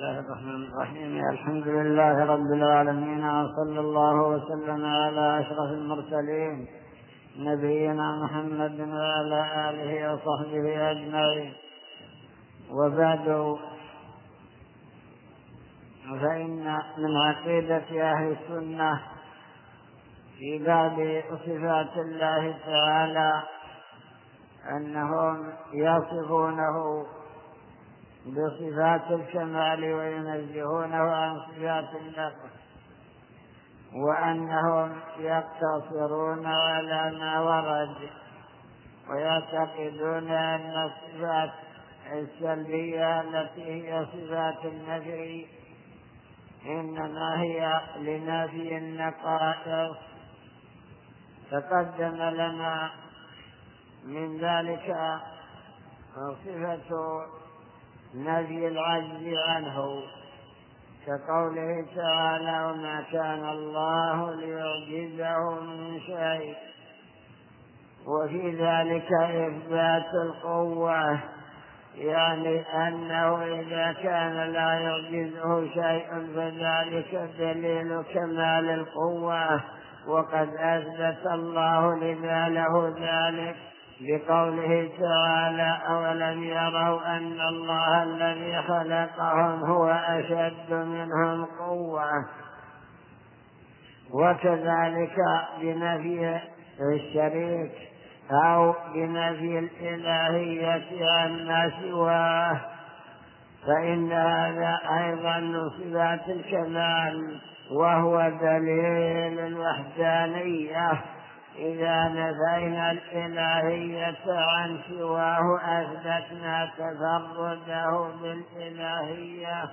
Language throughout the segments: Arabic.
الله الرحمن الرحيم. الحمد لله رب العالمين، وصلى الله وسلم على أشرف المرسلين نبينا محمد وعلى آله وصحبه أجمعين. وبعد، فإن من عقيدة أهل السنة في باب صفات الله تعالى أنهم يصفونه بصفات الكمال وينزهونه عن صفات النقص، وأنهم يقتصرون على ما ورد، ويعتقدون أن الصفات السلبية التي هي صفات النفي إنما هي لنفي النقائص. تقدم لنا من ذلك صفة نفي العجز عنه، كقوله تعالى: وما كان الله ليعجزه من شيء. وفي ذلك إثبات القوة، يعني أنه إذا كان لا يعجزه شيء فذلك دليل كمال القوة، وقد أثبت الله له ذلك بقوله تعالى: أولم يروا أن الله الذي خلقهم هو أشد منهم قوة. وكذلك بنفي الشريك أو بنفي الإلهية عما سواه، فإن هذا أيضا من صفات الكمال، وهو دليل الوحدانية. إذا نفينا الإلهية عن سواه أثبتنا تفرده بالإلهية.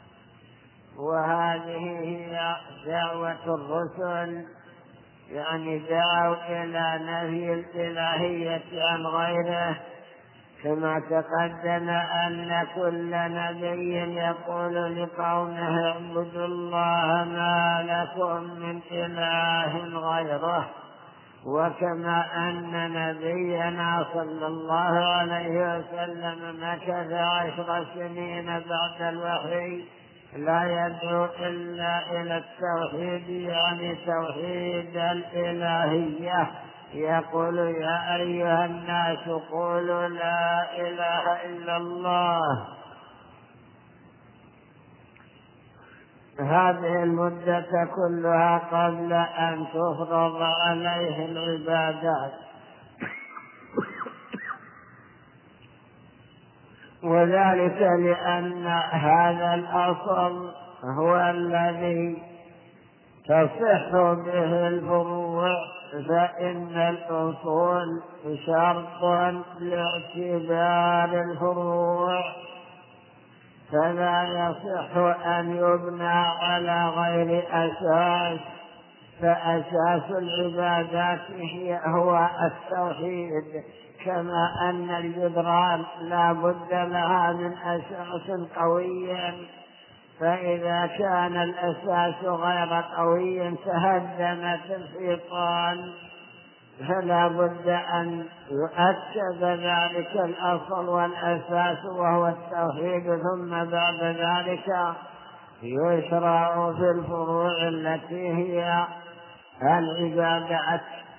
وهذه هي دعوة الرسل، يعني دعوا إلى نفي الإلهية عن غيره، كما تقدم أن كل نبي يقول لقومه: اعبدوا الله ما لكم من إله غيره. وكما أن نبينا صلى الله عليه وسلم مكث 10 سنين بعد الوحي لا يدعو إلا إلى التوحيد، يعني توحيد الإلهية، يقول: يا أيها الناس قولوا لا إله إلا الله. هذه المدة كلها قبل أن تفرض عليه العبادات، وذلك لأن هذا الأصل هو الذي تصح به الفروع، فإن الأصول شرط لاعتبار الفروع، فلا يصح أن يبنى على غير أساس. فأساس العبادات هو التوحيد، كما أن الجدران لا بد لها من أساس قوي، فإذا كان الأساس غير قوي تهدمت الحيطان، فلا بد أن يؤكد ذلك الأصل والأساس وهو التوحيد، ثم بعد ذلك يشرع في الفروع التي هي العبادات.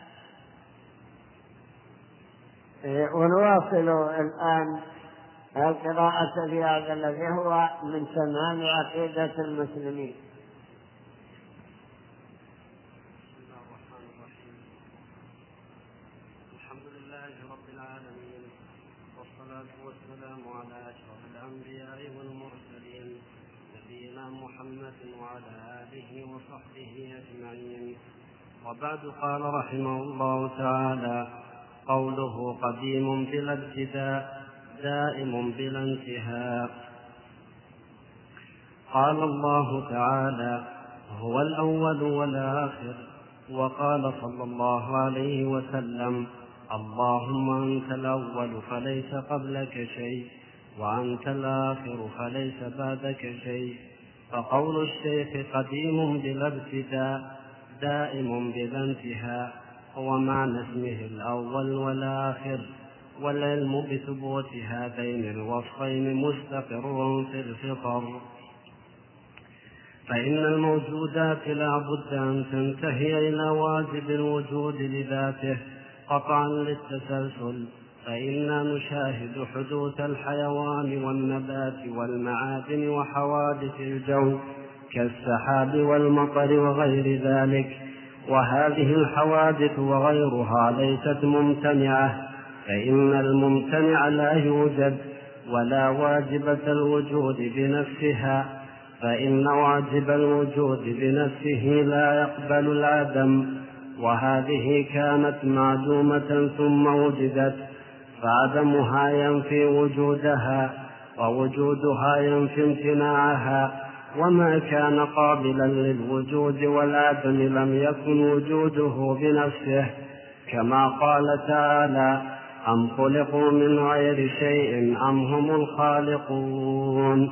ونواصل الآن القراءة في هذا الذي هو من تمام عقيدة المسلمين. الحمد لله رب العالمين، والصلاة والسلام على أشرف الأنبياء والمرسلين نبينا محمد وعلى آله وصحبه أجمعين. وبعد، قال رحمه الله تعالى: قوله قديم بلا ابتداء دائم بلا انتهاء. قال الله تعالى: هو الأول والآخر. وقال صلى الله عليه وسلم: اللهم أنت الأول فليس قبلك شيء، وأنت الآخر فليس بعدك شيء. فقول الشيخ قديم بلا ابتداء دائم بلا انتهاء هو معنى اسمه الأول والآخر، والعلم بثبوت هذين الوصفين مستقر في الفطر، فإن الموجودات لا بد أن تنتهي إلى واجب الوجود لذاته قطعا للتسلسل، فإنا نشاهد حدوث الحيوان والنبات والمعادن وحوادث الجو كالسحاب والمطر وغير ذلك، وهذه الحوادث وغيرها ليست ممتنعة، فإن الممتنع لا يوجد، ولا واجبة الوجود بنفسها، فإن واجب الوجود بنفسه لا يقبل العدم، وهذه كانت معدومة ثم وجدت، فعدمها ينفي وجودها، ووجودها ينفي امتناعها، وما كان قابلا للوجود والعدم لم يكن وجوده بنفسه، كما قال تعالى: أم خلقوا من غير شيء أم هم الخالقون.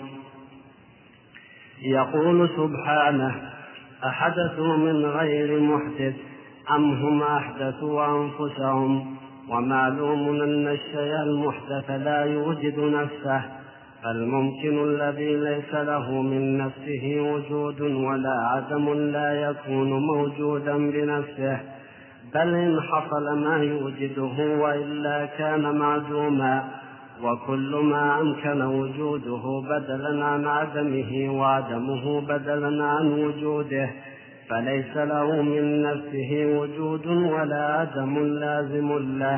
يقول سبحانه: أحدثوا من غير محدث أم هم أحدثوا أنفسهم، ومعلوم أن الشيء المحدث لا يوجد نفسه، فالممكن الذي ليس له من نفسه وجود ولا عدم لا يكون موجودا بنفسه، بل إن حصل ما يوجده وإلا كان معدوما، وكل ما أمكن وجوده بدلا عن عدمه وعدمه بدلا عن وجوده فليس له من نفسه وجود ولا عدم لازم له.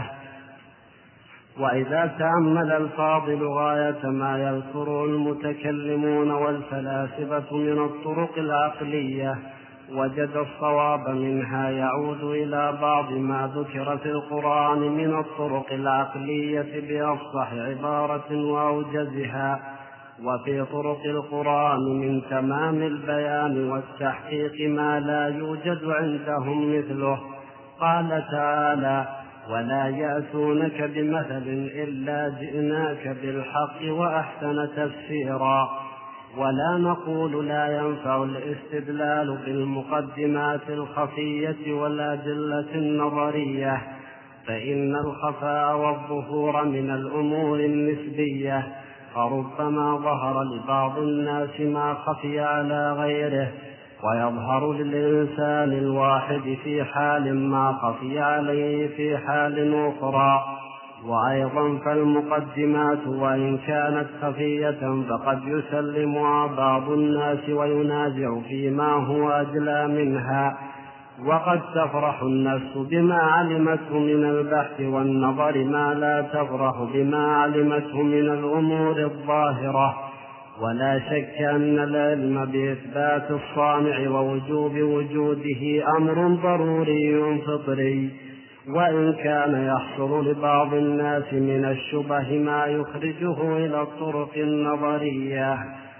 وإذا تأمل الفاضل غاية ما يذكره المتكلمون والفلاسفة من الطرق العقلية وجد الصواب منها يعود إلى بعض ما ذكر في القرآن من الطرق العقلية بأفصح عبارة وأوجزها، وفي طرق القرآن من تمام البيان والتحقيق ما لا يوجد عندهم مثله. قال تعالى: ولا يأتونك بمثل إلا جئناك بالحق وأحسن تفسيرا. ولا نقول لا ينفع الاستدلال بالمقدمات الخفية والأدلة النظرية، فإن الخفاء والظهور من الأمور النسبية، فربما ظهر لبعض الناس ما خفي على غيره، ويظهر للإنسان الواحد في حال ما خفي عليه في حال أخرى. وأيضا فالمقدمات وإن كانت خفية فقد يسلمها بعض الناس وينازع فيما هو أجلى منها، وقد تفرح النفس بما علمته من البحث والنظر ما لا تفرح بما علمته من الأمور الظاهرة. ولا شك أن العلم بإثبات الصانع ووجوب وجوده أمر ضروري فطري، وإن كان يحصل لبعض الناس من الشبه ما يخرجه إلى الطرق النظرية.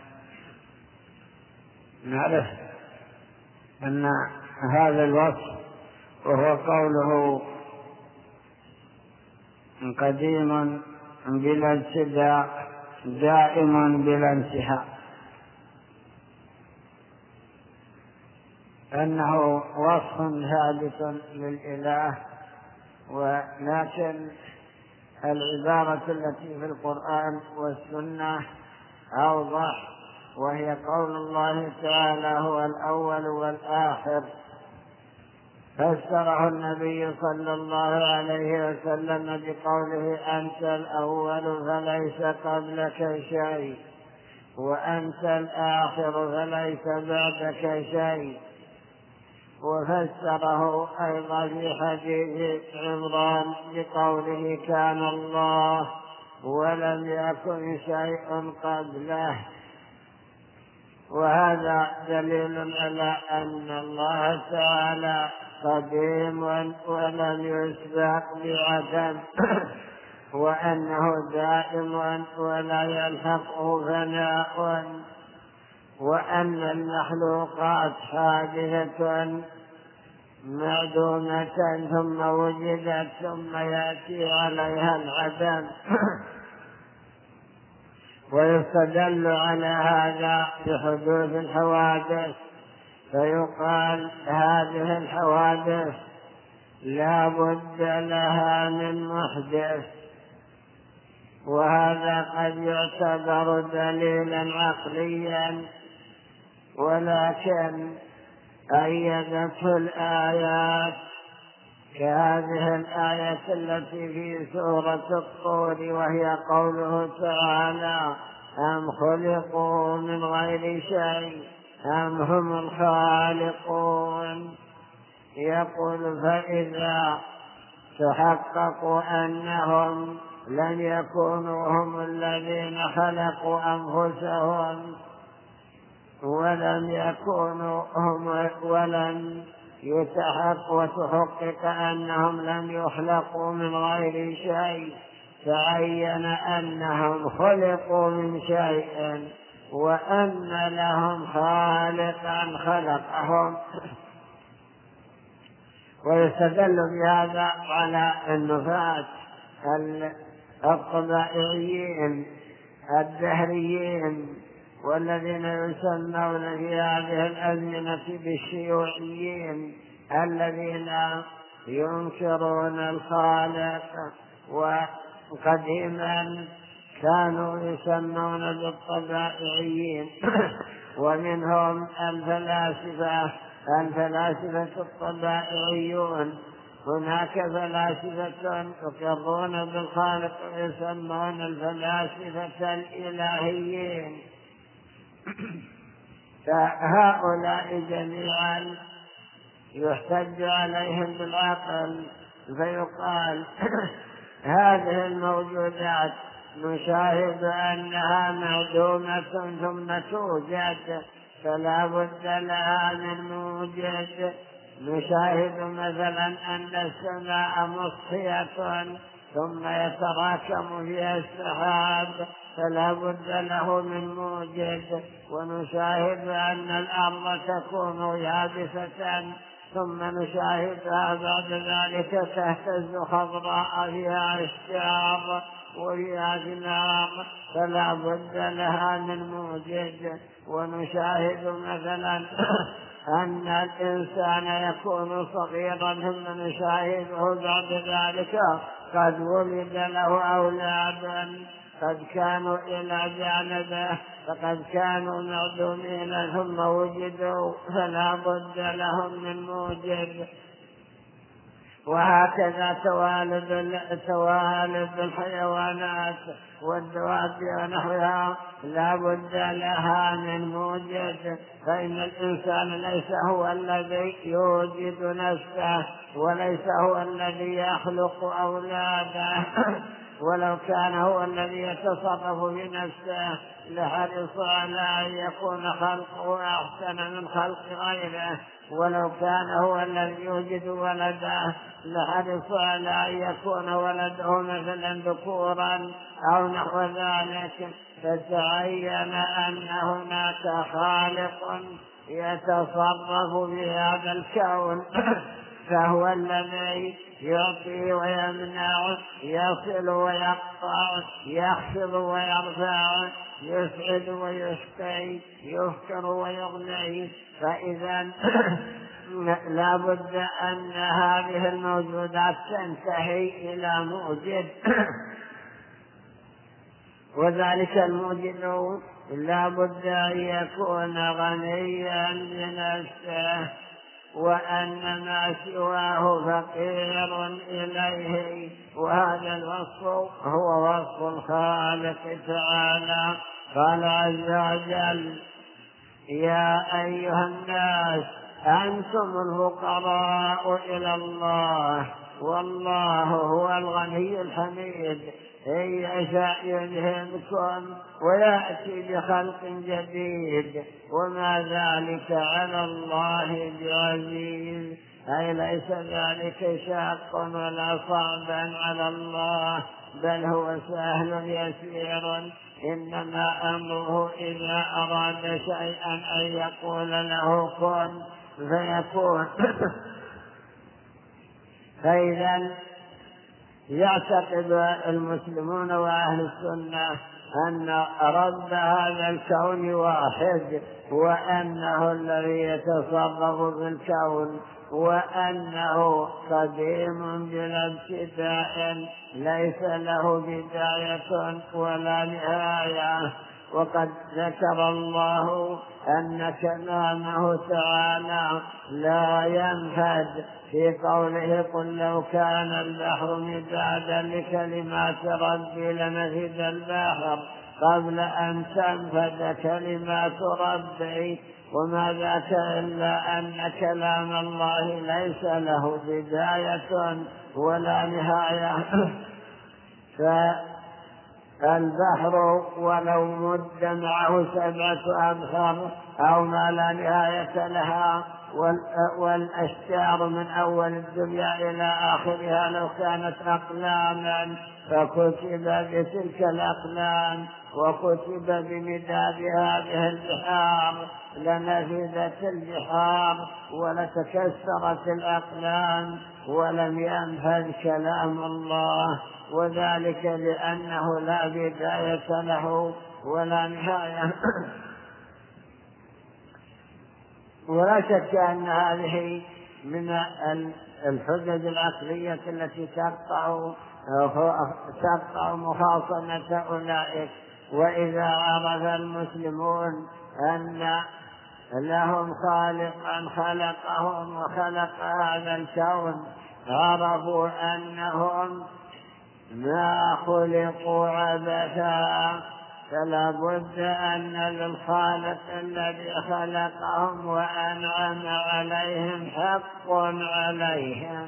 نعرف أن هذا الوصف وهو قوله قديم بلا ابتداء دائم بلا انتهاء، أنه وصف ثابت للإله، ولكن العبارة التي في القرآن والسنة أوضح، وهي قول الله تعالى: هو الأول والآخر. فسره النبي صلى الله عليه وسلم بقوله: أنت الأول فليس قبلك شيء، وأنت الآخر فليس بعدك شيء. وفسره أيضا في حديث عمران بقوله: كان الله ولم يكن شيء قبله. وهذا دليل على أن الله تعالى قديم ولم يسبق بعدم، وأنه دائم ولا يلحقه فناء، وأن المخلوقات حادثة معدومة ثم وجدت ثم يأتي عليها العدم. ويستدل على هذا بحدوث الحوادث، فيقال: هذه الحوادث لا بد لها من محدث، وهذا قد يعتبر دليلا عقليا ولكن أيدته الآيات كهذه الآية التي في سورة الطور، وهي قوله تعالى: أم خلقوا من غير شيء أم هم الخالقون. يقول: فإذا تحققوا أنهم لن يكونوا هم الذين خلقوا أنفسهم، ولن وتحقق أنهم لم يخلقوا من غير شيء، تعين أنهم خلقوا من شيء، وأن لهم خالقا خلقهم. ويستدل بهذا على النفاة الطبائعيين الدهريين، والذين يسمون في هذه الأزمنة بالشيوعيين، الذين ينكرون الخالق. وقديما كانوا يسمون بالطبائعيين ومنهم الفلاسفة الطبائعيون. هناك فلاسفة يقرون بالخالق ويسمون الفلاسفة الإلهيين. فهؤلاء جميعا يحتج عليهم بالعقل، فيقال: هذه الموجودات نشاهد أنها معدومة ثم توجد، فلا بد لها من موجد. نشاهد مثلا أن السماء مصفية ثم يتراكم فيها السحاب، فلا بد له من موجد. ونشاهد أن الأرض تكون يابسة ثم نشاهدها بعد ذلك تهتز خضراء فيها أشجار وفيها ثمار، فلا بد لها من موجد. ونشاهد مثلا أن الإنسان يكون صغيرا ثم نشاهده بعد ذلك قد ولد له أولاد قد كانوا إلى جانبه، فقد كانوا معدومين ثم وجدوا، فلا بد لهم من موجد. وهكذا توالد الحيوانات والدواب ونحوها لا بد لها من موجد. فإن الإنسان ليس هو الذي يوجد نفسه، وليس هو الذي يخلق أولاده. ولو كان هو الذي يتصرف بنفسه لحرص على أن يكون خلقه أحسن من خلق غيره. ولو كان هو الذي يوجد ولده لحرص على أن يكون ولده مثلا ذكورا أو نحو ذلك. فتعين أن هناك خالق يتصرف بهذا الكون، فهو الذي يعطي ويمنع، يصل ويقطع، يخفض ويرفع، يسعد ويشقي، يفكر ويغني. فإذا لا بد أن هذه الموجودات تنتهي إلى موجد، وذلك الموجد لا بد أن يكون غنيا بنفسه، وأن ما سواه فقير إليه. وهذا الوصف هو وصف الخالق تعالى. قال عز وجل: يا أيها الناس أنتم الفقراء إلى الله والله هو الغني الحميد. إن يشاء يذهبكم ويأتي بخلق جديد وما ذلك على الله بعزيز. أي ليس ذلك شاق ولا صعبا على الله، بل هو سهل يسير. إنما أمره إذا أراد شيئا أن يقول له كن فيكون. فإذا يعتقد المسلمون وأهل السنة أن رب هذا الكون واحد، وأنه الذي يتصرف في الكون، وأنه قديم بلا ابتداء، ليس له بداية ولا نهاية، وقد ذكر الله أن كلامه تعالى لا ينفد في قوله قل لو كان البحر مدادا لكلمات ربي لنفد البحر قبل أن تنفد كلمات ربي، وما ذاك إلا أن كلام الله ليس له بداية ولا نهاية. فالبحر ولو مد معه 7 أبحر أو ما لا نهاية لها، والأشجار من أول الدنيا إلى آخرها لو كانت أقلاما فكتب بتلك الأقلام وكتب بمداد هذه البحار لنفذت البحار ولتكسرت الأقلام ولم ينفذ كلام الله، وذلك لأنه لا بداية له ولا نهاية. ولا شك أن هذه من الحجج العقلية التي تقطع مخاصمة أولئك. وإذا عرف المسلمون أن لهم خالقا خلقهم وخلق هذا الكون عرفوا أنهم ما خلقوا عبثا، فلا بد أن للخالق الذي خلقهم وأنعم عليهم حق عليهم،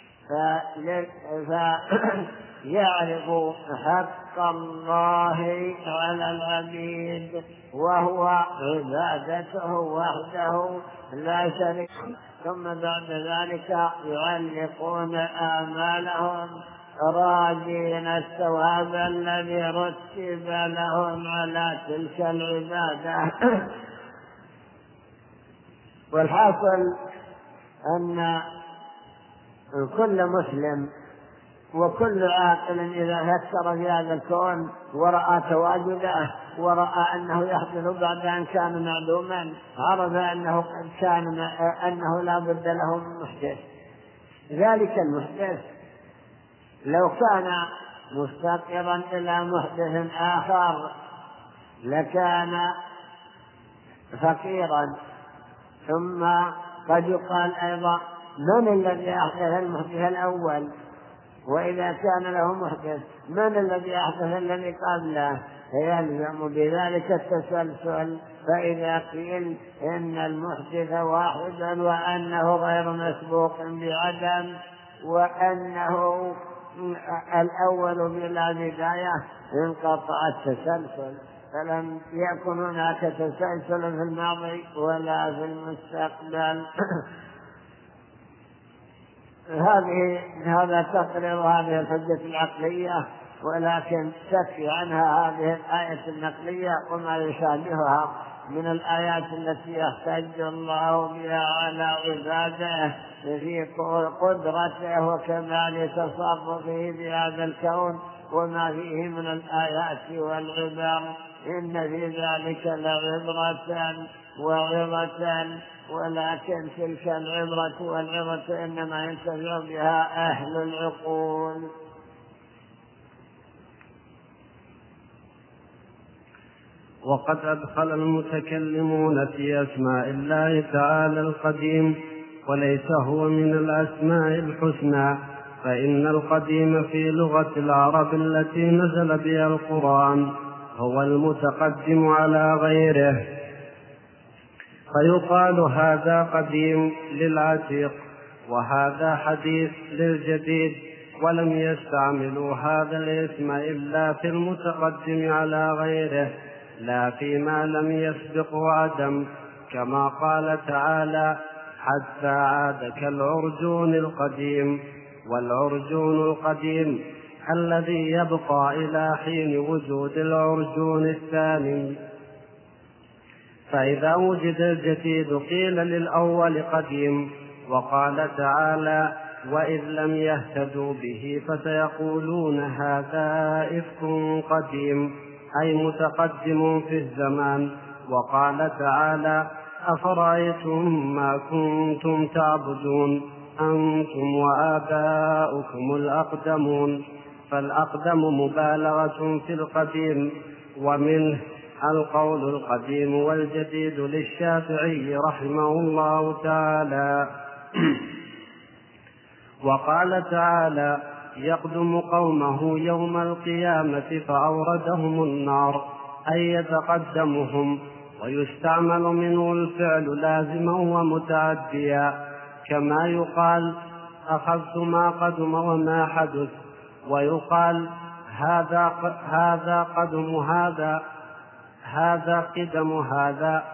فيعرف حق الله على العبيد وهو عبادته وحده لا شريك، ثم بعد ذلك يعلقون آمالهم راجين الثواب الذي رتب لهم على تلك العبادة. والحاصل أن كل مسلم وكل عاقل إذا فكر في هذا الكون ورأى تواجده ورأى أنه يحدث بعد أن كان معلوما عرف أنه لا بد له من محدث. ذلك المحدث لو كان مفتقرا إلى محدث آخر لكان فقيرا. ثم قد يقال أيضا من الذي أحدث المحدث الأول؟ وإذا كان له محدث من الذي أحدث الذي قبله؟ فيلزم بذلك التسلسل. فإذا قيل إن المحدث واحد وأنه غير مسبوق بعدم وأنه الأول بلا بداية انقطع التسلسل، فلم يكن هناك تسلسل في الماضي ولا في المستقبل. هذا تقرير هذه الحجة العقلية، ولكن تكفي عنها هذه الآية النقلية وما يشابهها من الآيات التي يحتج الله بها على عباده في قدرته وكمال تصرفه بهذا الكون وما فيه من الآيات والعبر. إن في ذلك لعبرة وعظة، ولكن تلك العبرة والعظة إنما ينتفع بها أهل العقول. وقد أدخل المتكلمون في أسماء الله تعالى القديم وليس هو من الأسماء الحسنى، فإن القديم في لغة العرب التي نزل بها القرآن هو المتقدم على غيره، فيقال هذا قديم للعتيق وهذا حديث للجديد، ولم يستعملوا هذا الاسم إلا في المتقدم على غيره لا فيما لم يسبق عدم، كما قال تعالى حتى عاد كالعرجون القديم. والعرجون القديم الذي يبقى إلى حين وجود العرجون الثاني، فإذا وجد الجديد قيل للأول قديم. وقال تعالى وإذ لم يهتدوا به فسيقولون هذا إفك قديم، أي متقدم في الزمان. وقال تعالى أفرأيتم ما كنتم تعبدون أنتم وآباؤكم الأقدمون، فالأقدم مبالغة في القديم، ومنه القول القديم والجديد للشافعي رحمه الله تعالى. وقال تعالى: يقدم قومه يوم القيامة فأوردهم النار، أي يتقدمهم، ويستعمل منه الفعل لازما ومتعديا، كما يقال: أخذت ما قدم وما حدث، ويقال: هذا قدم هذا، هذا قدم هذا.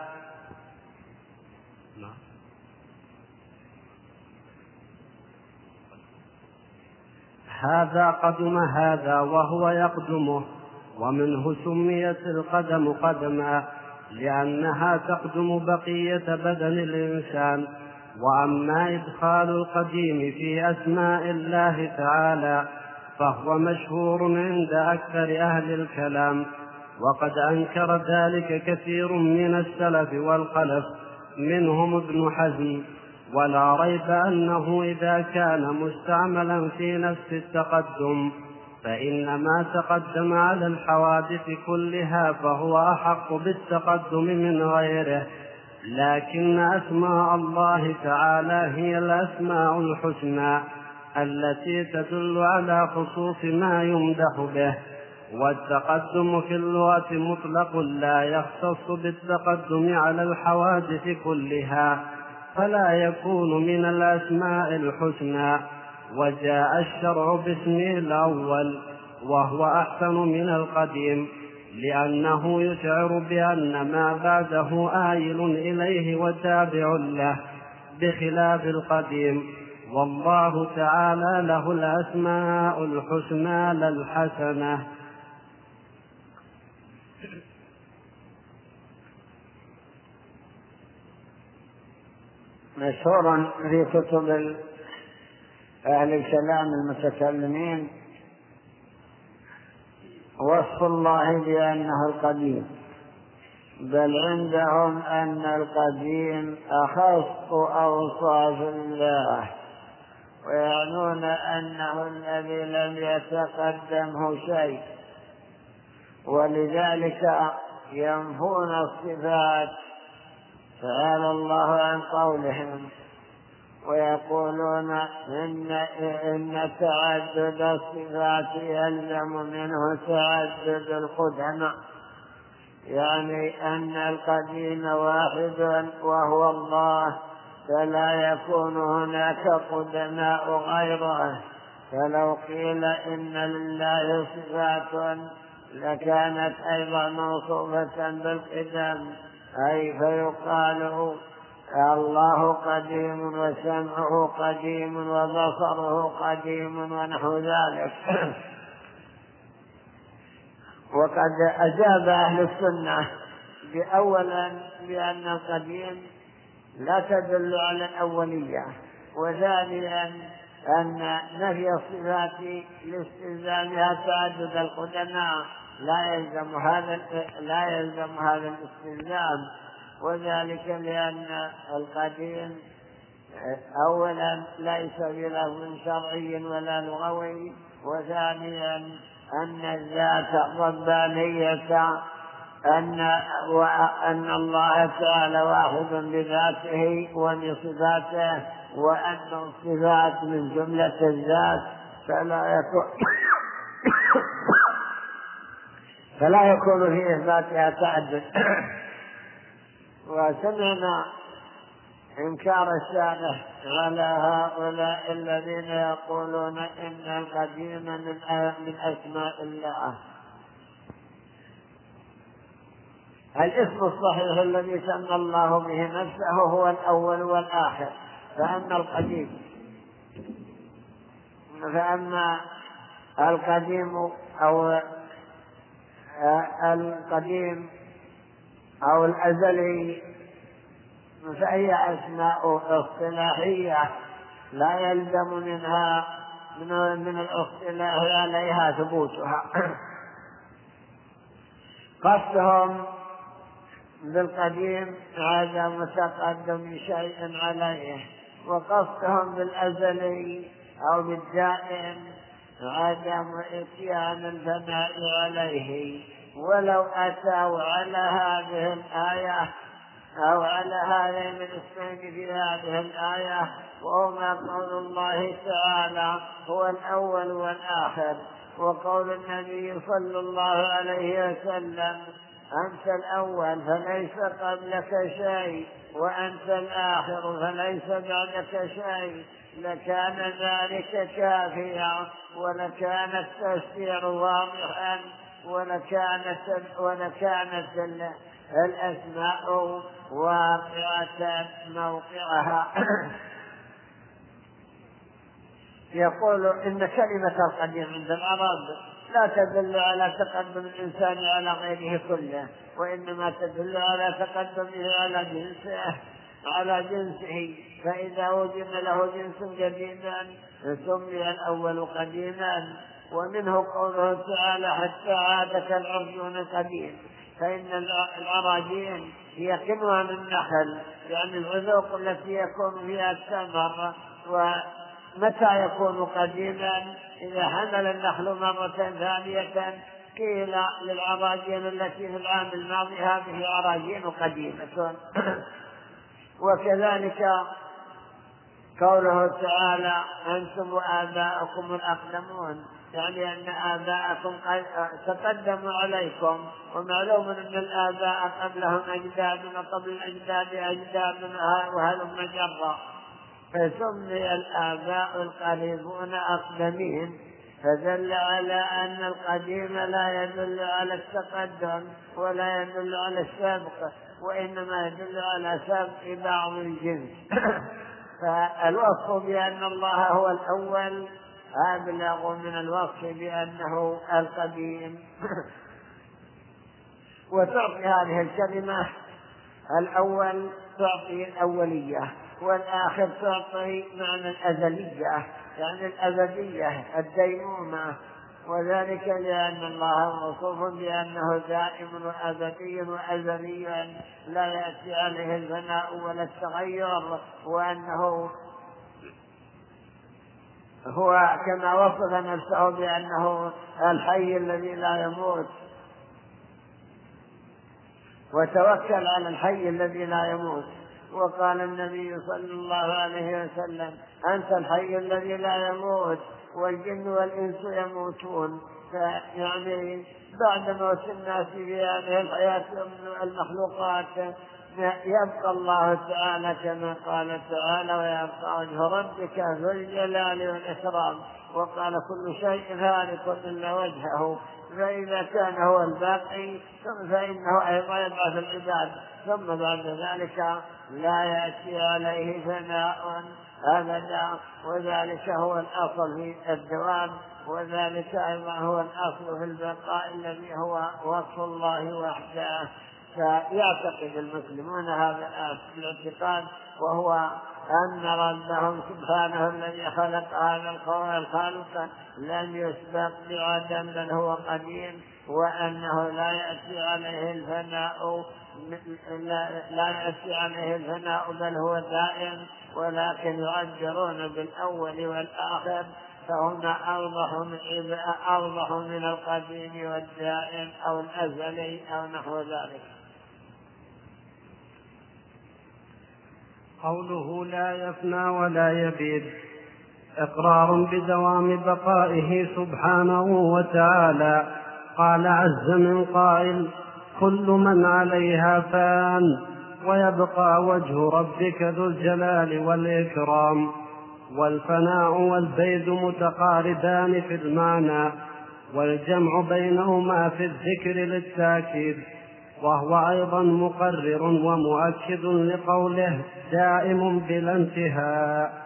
هذا قدم هذا وهو يقدمه. ومنه سميت القدم قدما لأنها تقدم بقية بدن الإنسان. وأما إدخال القديم في أسماء الله تعالى فهو مشهور عند أكثر أهل الكلام، وقد أنكر ذلك كثير من السلف والخلف، منهم ابن حزم. ولا ريب أنه إذا كان مستعملا في نفس التقدم فإن ما تقدم على الحوادث كلها فهو أحق بالتقدم من غيره. لكن أسماء الله تعالى هي الأسماء الحسنى التي تدل على خصوص ما يمدح به، والتقدم في اللغة مطلق لا يختص بالتقدم على الحوادث كلها، فلا يكون من الأسماء الحسنى. وجاء الشرع باسمه الأول وهو أحسن من القديم، لأنه يشعر بأن ما بعده آيل إليه وتابع له، بخلاف القديم. والله تعالى له الأسماء الحسنى لا الحسنة. مشهور في كتب أهل الكلام المتكلمين وصف الله بأنه القديم، بل عندهم أن القديم أخص أوصاف الله، ويعنون أنه الذي لم يتقدمه شيء، ولذلك ينفون الصفات تعالى الله عن قولهم، ويقولون إن تعدد الصفات يلزم منه تعدد القدماء، يعني أن القديم واحد وهو الله، فلا يكون هناك قدماء غيره. فلو قيل إن لله صفات لكانت أيضا موصوفة بالقدم، أي فيقال الله قديم وسمعه قديم وبصره قديم ونحو ذلك. وقد أجاب أهل السنة بأولا بأن القديم لا تدل على الأولية، وثانيا أن نفي الصفات لاستلزامها تعدد القدماء لا يلزم هذا الاستلزام، وذلك لأن القديم أولا ليس بلفظ شرعي ولا لغوي، وثانيا أن الذات الربانية أن الله تعالى واحد بذاته وبصفاته، وأن الصفات من جملة الذات، فلا يكون في إثباتها تعدد. وسمعنا إنكار الشارع على هؤلاء الذين يقولون إن القديم من أسماء الله. الاسم الصحيح الذي سمى الله به نفسه هو الأول والآخر، فأما القديم أو الأزلي فهي أسماء اصطلاحية لا يلزم منها من الاصطلاح عليها ثبوتها. قصدهم بالقديم عدم تقدم شيء عليه، وقصدهم بالأزلي أو بالدائم عدم إتيان الفناء عليه، ولو أتوا على هذه الآية أو على هذين الاسمين في هذه الآية، وهما قول الله تعالى هو الأول والآخر، وقول النبي صلى الله عليه وسلم أنت الأول فليس قبلك شيء وأنت الآخر فليس بعدك شيء، لكان ذلك كافيا، ولكان التفسير واضحا، ولكانت الأسماء واقعة موقعها. يقول إن كلمة القديم عند العرب لا تدل على تقدم الإنسان على غيره كله، وإنما تدل على تقدمه على جنسه، فإذا وجد له جنس قديما سمي الأول قديما. ومنه قوله تعالى حتى عاد كالعرجون القديم، فإن العراجين هي كنوان النخل، يعني العذوق التي يكون فيها الثمر. ومتى يكون قديما؟ إذا حمل النخل مرة ثانية قيل للعراجين التي في العام الماضي هذه عراجين قديمة. وكذلك قوله تعالى أنتم وآباؤكم الأقدمون، يعني أن آباءكم تقدموا عليكم، ومعلوم أن الآباء قبلهم أجداد وقبل الأجداد أجداد وهلم جرا، فسمي الآباء القريبون أقدمين، فدل على أن القديم لا يدل على التقدم ولا يدل على السبق، وإنما يدل على سبق بعض الجنس. فالوصف بأن الله هو الأول أبلغ من الوصف بأنه القديم. وتعطي هذه الكلمة الأول تعطي الأولية، والآخر تعطي معنى الأزلية، يعني الأبدية الديمومة، وذلك لأن الله موصوف بأنه دائم وأبدي وأزلي لا يأتي عليه الفناء ولا التغير، وأنه هو كما وصف نفسه بأنه الحي الذي لا يموت، وتوكل على الحي الذي لا يموت. وقال النبي صلى الله عليه وسلم أنت الحي الذي لا يموت والجن والإنس يموتون، يعني بعد موت الناس في هذه الحياة المخلوقات يبقى الله تعالى كما قال تعالى ويبقى وجه ربك ذو الجلال والإكرام، وقال كل شيء هالك إلا وجهه، فإذا كان هو الباقي فإنه أيضا يبعث العباد، ثم بعد ذلك لا يأتي عليه فناء أبدا، وذلك هو الأصل في الدوام، وذلك أيضا هو الأصل في البقاء الذي هو وصف الله وحده. فيعتقد المسلمون هذا الاعتقاد، وهو أن ربهم سبحانه الذي خلق هذا الكون الخالق لم يسبق بعدم بل هو قديم، وأنه لا يأتي عليه الفناء بل هو دائم، ولكن يعبرون بالأول والآخر، فهما أوضح من القديم والدائم أو الأزلي أو نحو ذلك. قوله لا يفنى ولا يبيد إقرار بدوام بقائه سبحانه وتعالى. قال عز من قائل كل من عليها فان ويبقى وجه ربك ذو الجلال والإكرام. والفناء والبيد متقاربان في المعنى، والجمع بينهما في الذكر للتأكيد، وهو أيضا مقرر ومؤكد لقوله دائم بلا انتهاء.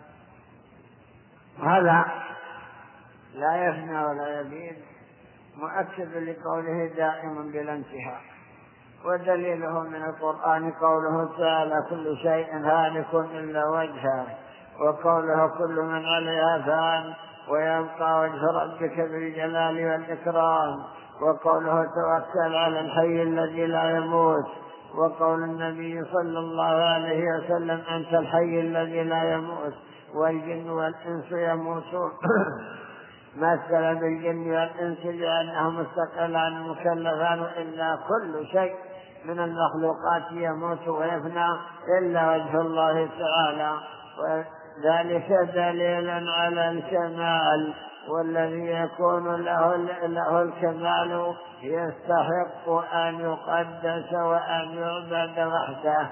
هذا لا يفنى ولا يبيد مؤكد لقوله دائم بلا انتهاء، ودليله من القرآن قوله تعالى كل شيء هالك إلا وجهه، وقوله كل من عليها فان ويبقى وجه ربك بالجلال والإكرام، وقوله توكل على الحي الذي لا يموت، وقول النبي صلى الله عليه وسلم أنت الحي الذي لا يموت والجن والإنس يموتون. مثل بالجن والإنس بأنهم مستقلان مكلفان إلا كل شيء من المخلوقات يموت ويفنى إلا وجه الله تعالى، وذلك دليل على الكمال، والذي يكون له الكمال يستحق أن يقدس وأن يعبد وحده،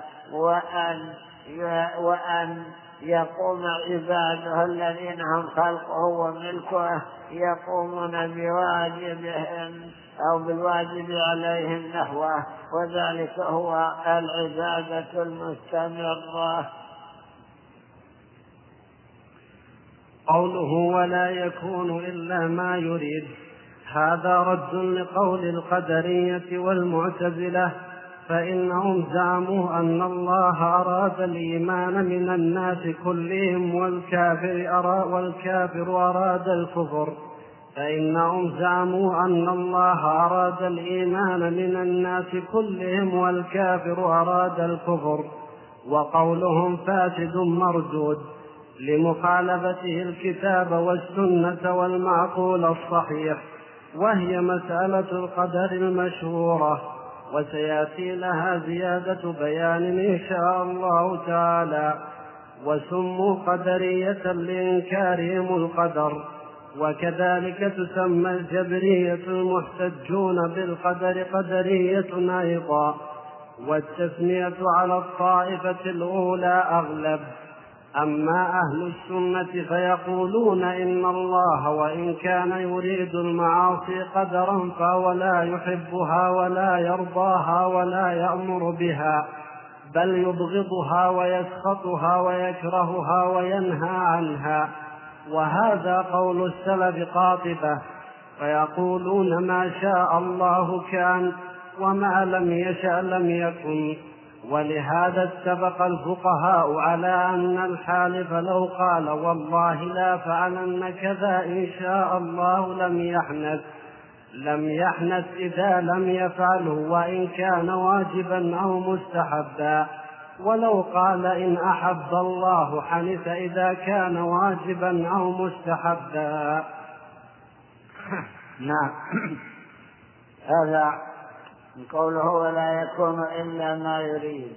وأن يقوم عباده الذين هم خلقه وملكه يقومون بواجبهم أو بالواجب عليهم نحوه، وذلك هو العبادة المستمرة. قوله ولا يكون إلا ما يريد، هذا رد لقول القدرية والمعتزلة، فإنهم زعموا أن الله أراد الإيمان من الناس كلهم والكافر أراد الكفر، فإنهم زعموا أن الله أراد الإيمان من الناس كلهم والكافر أراد الكفر، وقولهم فاسد مردود لمخالفته الكتاب والسنة والمعقول الصحيح، وهي مسألة القدر المشهورة، وسيأتي لها زيادة بيان إن شاء الله تعالى. وسموا قدرية لإنكارهم القدر، وكذلك تسمى الجبرية المحتجون بالقدر قدرية أيضا، والتسمية على الطائفة الأولى أغلب. أما أهل السنة فيقولون إن الله وإن كان يريد المعاصي قدرا فهو لا يحبها ولا يرضاها ولا يأمر بها، بل يبغضها ويسخطها ويكرهها وينهى عنها، وهذا قول السلف قاطبة، فيقولون ما شاء الله كان وما لم يشأ لم يكن. ولهذا اتفق الفقهاء على أن الحالف لو قال والله لا فعلن كذا إن شاء الله لم يحنث إذا لم يفعله وإن كان واجبا أو مستحبا، ولو قال إن أحب الله حنث إذا كان واجبا أو مستحبا. نعم، هذا قوله ولا يكون إلا ما يريد،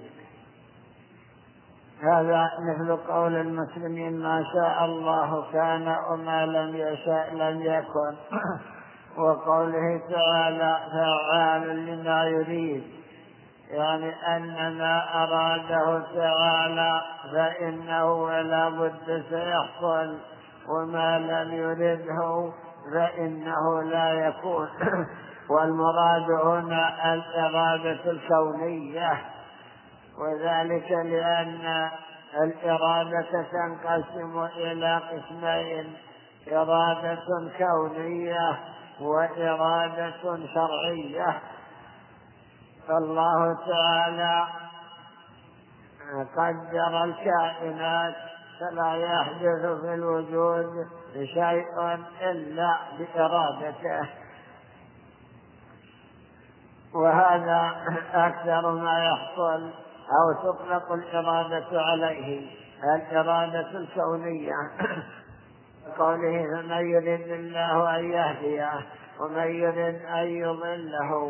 هذا مثل قول المسلمين ما شاء الله كان وما لم يشاء لم يكن، وقوله تعالى فعال لما يريد، يعني أن ما أراده تعالى فإنه ولا بد سيحصل، وما لم يرده فإنه لا يكون. والمراد هنا الإرادة الكونية، وذلك لأن الإرادة تنقسم إلى قسمين: إرادة كونية وإرادة شرعية. فالله تعالى قدر الكائنات فلا يحدث في الوجود شيء إلا بإرادته، وهذا أكثر ما يحصل أو تطلق الإرادة عليه الإرادة الكونية، قوله فمن يريد الله أن يهديه ومن يريد أن يضله.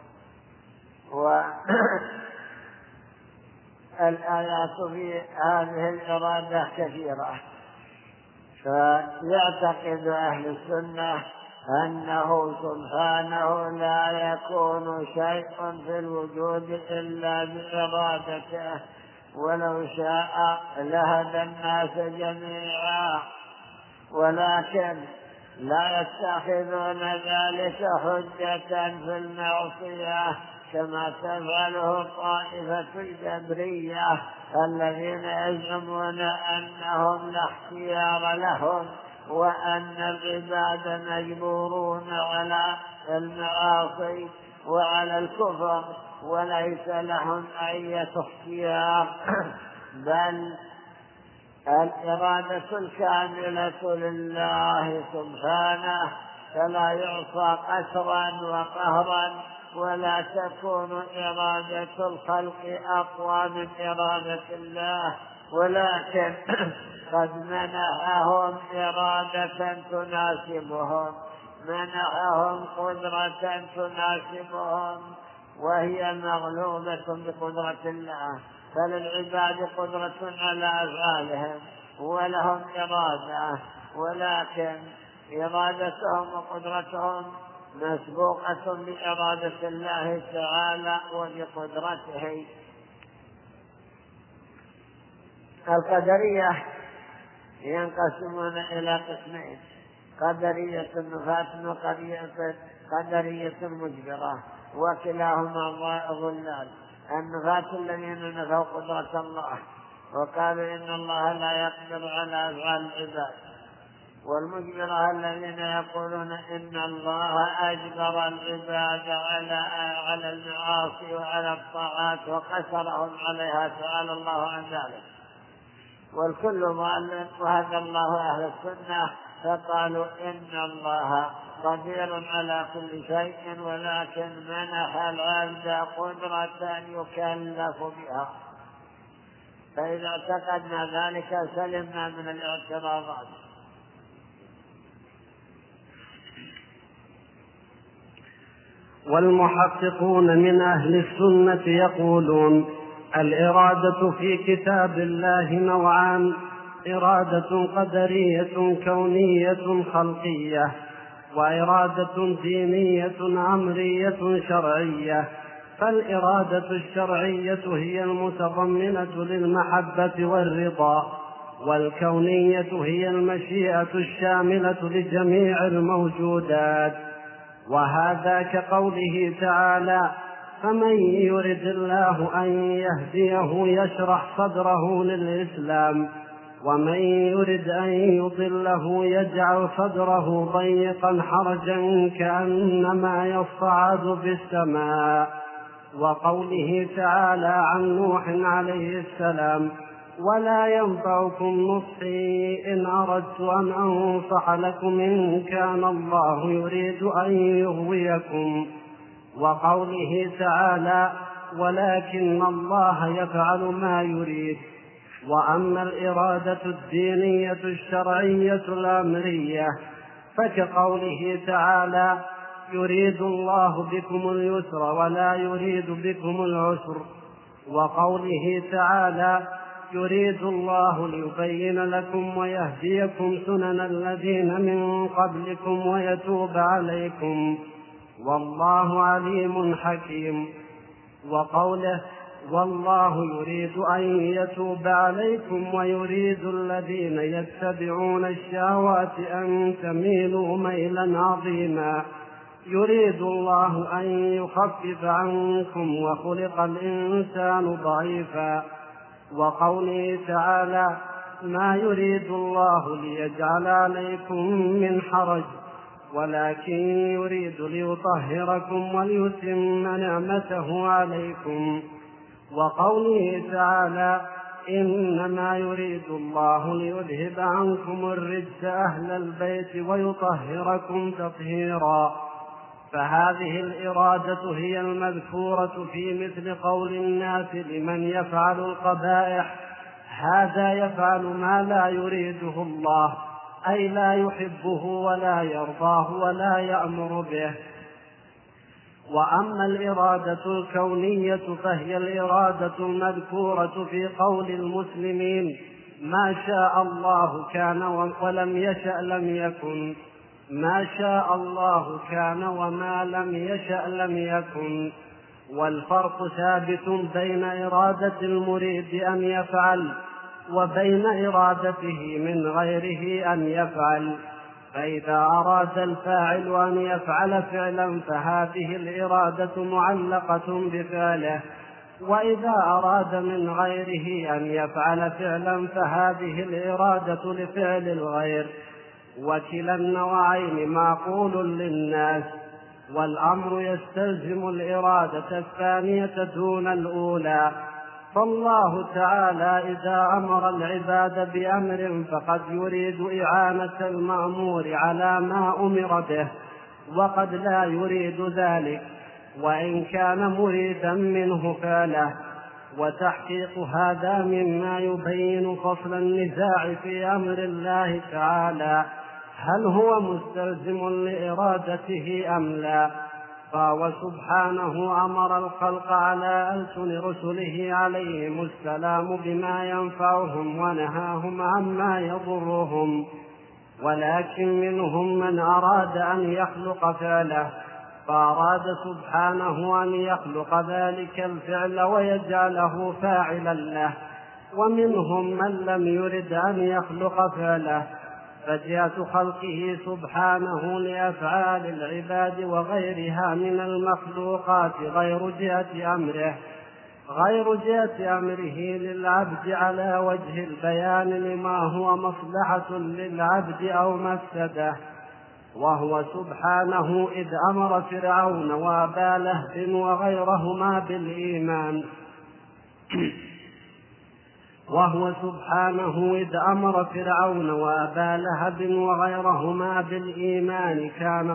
والآيات في هذه الإرادة كثيرة، فيعتقد أهل السنة أنه سبحانه لا يكون شيء في الوجود إلا بإرادته، ولو شاء لهدى الناس جميعا، ولكن لا يتخذون ذلك حجة في المعصية كما تفعله طائفة الجبرية الذين يزعمون أنهم لا اختيار لهم، وأن العباد مجبورون على المعاصي وعلى الكفر وليس لهم أي اختيار، بل الإرادة الكاملة لله سبحانه، فلا يعصى قسرا وقهرا، ولا تكون إرادة الخلق أقوى من إرادة الله، ولكن قد منحهم إرادة تناسبهم، منحهم قدرة تناسبهم، وهي مغلوبة بقدرة الله. فللعباد قدرة على أفعالهم ولهم إرادة، ولكن إرادتهم وقدرتهم مسبوقة بإرادة الله تعالى وبقدرته. القدرية ينقسمون إلى قسمين: قدرية نفاة وقدرية مجبرة، وكلاهما ضلال. النفاة الذين نفوا قدرة الله وقالوا إن الله لا يقدر على أفعال العباد، والمجبرة الذين يقولون إن الله أجبر العباد على المعاصي وعلى الطاعات وقصرهم عليها تعالى الله عن ذلك. والكل ضال، وهدى الله أهل السنة فقالوا إن الله قدير على كل شيء، ولكن منح العبد قدرة يكلف بها. فإذا اعتقدنا ذلك سلمنا من الاعتراضات. والمحققون من أهل السنة يقولون: الإرادة في كتاب الله نوعان: إرادة قدرية كونية خلقية، وإرادة دينية أمرية شرعية. فالإرادة الشرعية هي المتضمنة للمحبة والرضا، والكونية هي المشيئة الشاملة لجميع الموجودات. وهذا كقوله تعالى: فمن يرد الله أن يهديه يشرح صدره للإسلام، ومن يرد أن يضله يجعل صدره ضيقا حرجا كأنما يصعد في السماء. وقوله تعالى عن نوح عليه السلام: ولا ينفعكم نصحي إن أردت أن أنصح لكم إن كان الله يريد أن يغويكم. وقوله تعالى: ولكن الله يفعل ما يريد. وأما الإرادة الدينية الشرعية الأمرية فكقوله تعالى: يريد الله بكم اليسر ولا يريد بكم العسر. وقوله تعالى: يريد الله ليبين لكم ويهديكم سنن الذين من قبلكم ويتوب عليكم والله عليم حكيم. وقوله: والله يريد أن يتوب عليكم ويريد الذين يتبعون الشهوات أن تميلوا ميلا عظيما. يريد الله أن يخفف عنكم وخلق الإنسان ضعيفا. وقوله تعالى: ما يريد الله ليجعل عليكم من حرج ولكن يريد ليطهركم وليتم نعمته عليكم. وقوله تعالى: إنما يريد الله ليذهب عنكم الرجس أهل البيت ويطهركم تطهيرا. فهذه الإرادة هي المذكورة في مثل قول الناس لمن يفعل القبائح: هذا يفعل ما لا يريده الله، أي لا يحبه ولا يرضاه ولا يأمر به. وأما الإرادة الكونية فهي الإرادة المذكورة في قول المسلمين: ما شاء الله كان ولم يشأ لم يكن. ما شاء الله كان وما لم يشأ لم يكن. والفرق ثابت بين إرادة المريد أن يفعل وبين إرادته من غيره أن يفعل. فإذا أراد الفاعل أن يفعل فعلا فهذه الإرادة معلقة بفعله، وإذا أراد من غيره أن يفعل فعلا فهذه الإرادة لفعل الغير. وكلا النوعين معقول للناس، والأمر يستلزم الإرادة الثانية دون الأولى. فالله تعالى إذا أمر العباد بأمر فقد يريد إعانة المأمور على ما أمر به، وقد لا يريد ذلك وإن كان مريدا منه فعله. وتحقيق هذا مما يبين فصل النزاع في أمر الله تعالى هل هو مستلزم لإرادته أم لا. فهو سبحانه أمر الخلق على ألسن رسله عليهم السلام بما ينفعهم ونهاهم عما يضرهم، ولكن منهم من أراد أن يخلق فعله فأراد سبحانه أن يخلق ذلك الفعل ويجعله فاعلا له، ومنهم من لم يرد أن يخلق فعله، فجهة خلقه سبحانه لأفعال العباد وغيرها من المخلوقات غير جهة أمره للعبد على وجه البيان لما هو مصلحة للعبد أو مفسده. وهو سبحانه إذ أمر فرعون وأبا لهب وغيرهما بالإيمان كان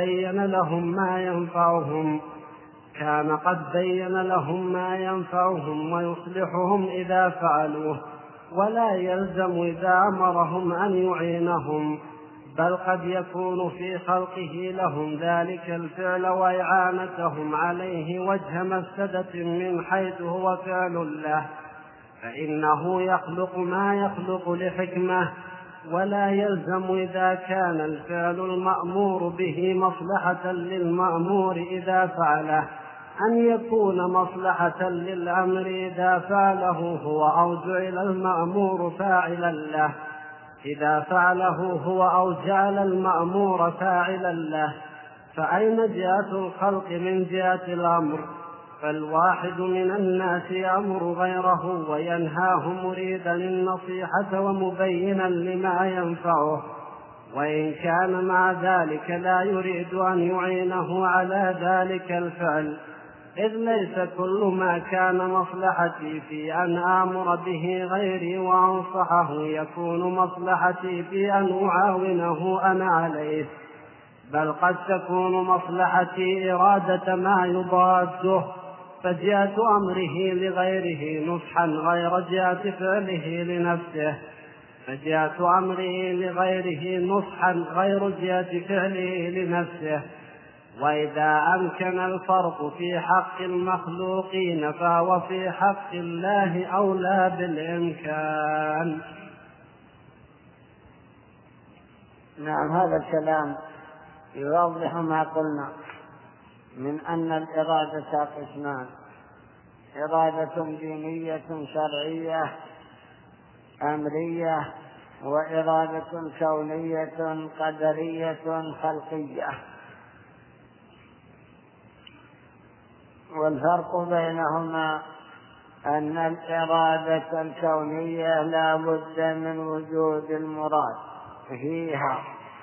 قد بين لهم ما ينفعهم ويصلحهم إذا فعلوه، ولا يلزم إذا أمرهم أن يعينهم، بل قد يكون في خلقه لهم ذلك الفعل وإعانتهم عليه وجه مفسدة من حيث هو فعل له، فإنه يخلق ما يخلق لحكمة، ولا يلزم إذا كان الفعل المأمور به مصلحة للمأمور إذا فعله أن يكون مصلحة للأمر إذا فعله هو أو جعل المأمور فاعلا له. إذا فعله هو أو جعل المأمور فاعلا له، فأين جهة الخلق من جهة الأمر؟ فالواحد من الناس يأمر غيره وينهاه مريدا للنصيحة ومبينا لما ينفعه، وإن كان مع ذلك لا يريد أن يعينه على ذلك الفعل، إذ ليس كل ما كان مصلحتي في أن آمر به غيري وأنصحه يكون مصلحتي في أن أعاونه أنا عليه، بل قد تكون مصلحتي إرادة ما يضاده، فجهة أمره لغيره نصحا غير جهة فعله لنفسه. وإذا أمكن الفرق في حق المخلوقين فهو في حق الله أولى بالإمكان. نعم، هذا الكلام يوضح ما قلنا من أن الإرادة قسمان: إرادة دينية شرعية أمرية، وإرادة كونية قدرية خلقية. والفرق بينهما أن الإرادة الكونية لا بد من وجود المراد فيها،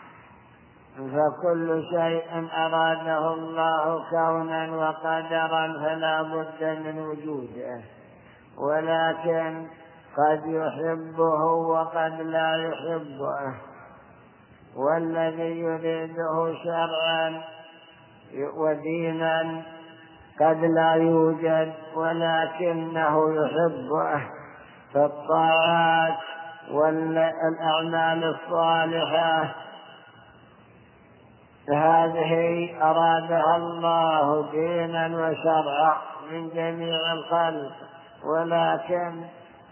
فكل شيء أراده الله كونا وقدرا فلا بد من وجوده، ولكن قد يحبه وقد لا يحبه، والذي يريده شرعا ودينا قد لا يوجد ولكنه يحبه، فالطاعات والأعمال الصالحة هذه أرادها الله دينا وشرعا من جميع الخلق، ولكن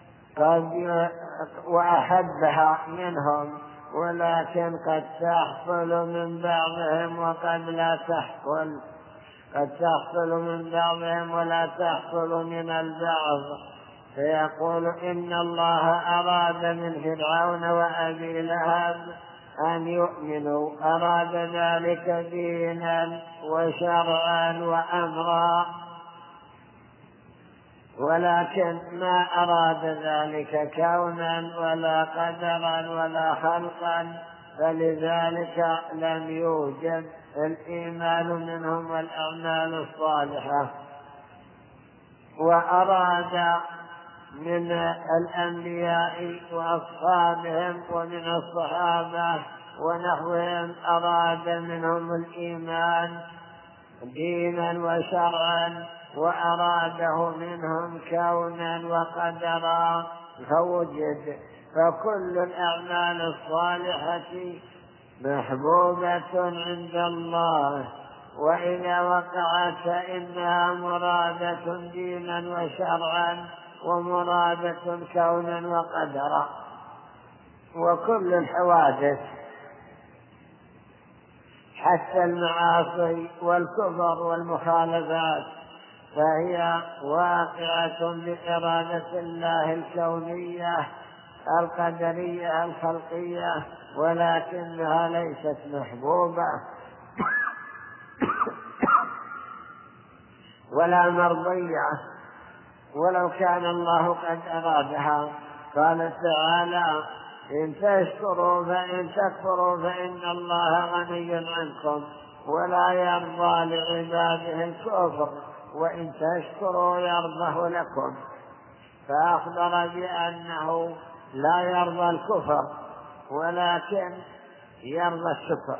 وأحبها منهم، ولكن قد تحصل من بعضهم وقد لا تحصل، قد تحصل من بعضهم ولا تحصل من البعض. فيقول إن الله أراد من فرعون وأبي لهب أن يؤمنوا، أراد ذلك دينا وشرعا وأمرا، ولكن ما أراد ذلك كونا ولا قدرا ولا خلقا، فلذلك لم يوجد الإيمان منهم والأعمال الصالحة. وأراد من الأنبياء وأصحابهم ومن الصحابة ونحوهم أراد منهم الإيمان دينا وشرعا وأراده منهم كونا وقدرا فوجد. فكل الأعمال الصالحة محبوبة عند الله، وإذا وقعت فإنها مرادة دينا وشرعا ومرادة كونا وقدرا. وكل الحوادث حتى المعاصي والكفر والمخالفات فهي واقعة بإرادة الله الكونية القدرية الخلقية، ولكنها ليست محبوبة ولا مرضية ولو كان الله قد أرادها. قال تعالى: إن تشكروا فإن تكفروا فإن الله غني عنكم ولا يرضى لعباده الكفر وإن تشكروا يرضه لكم. فأخبر بأنه لا يرضى الكفر ولكن يرضى الشكر.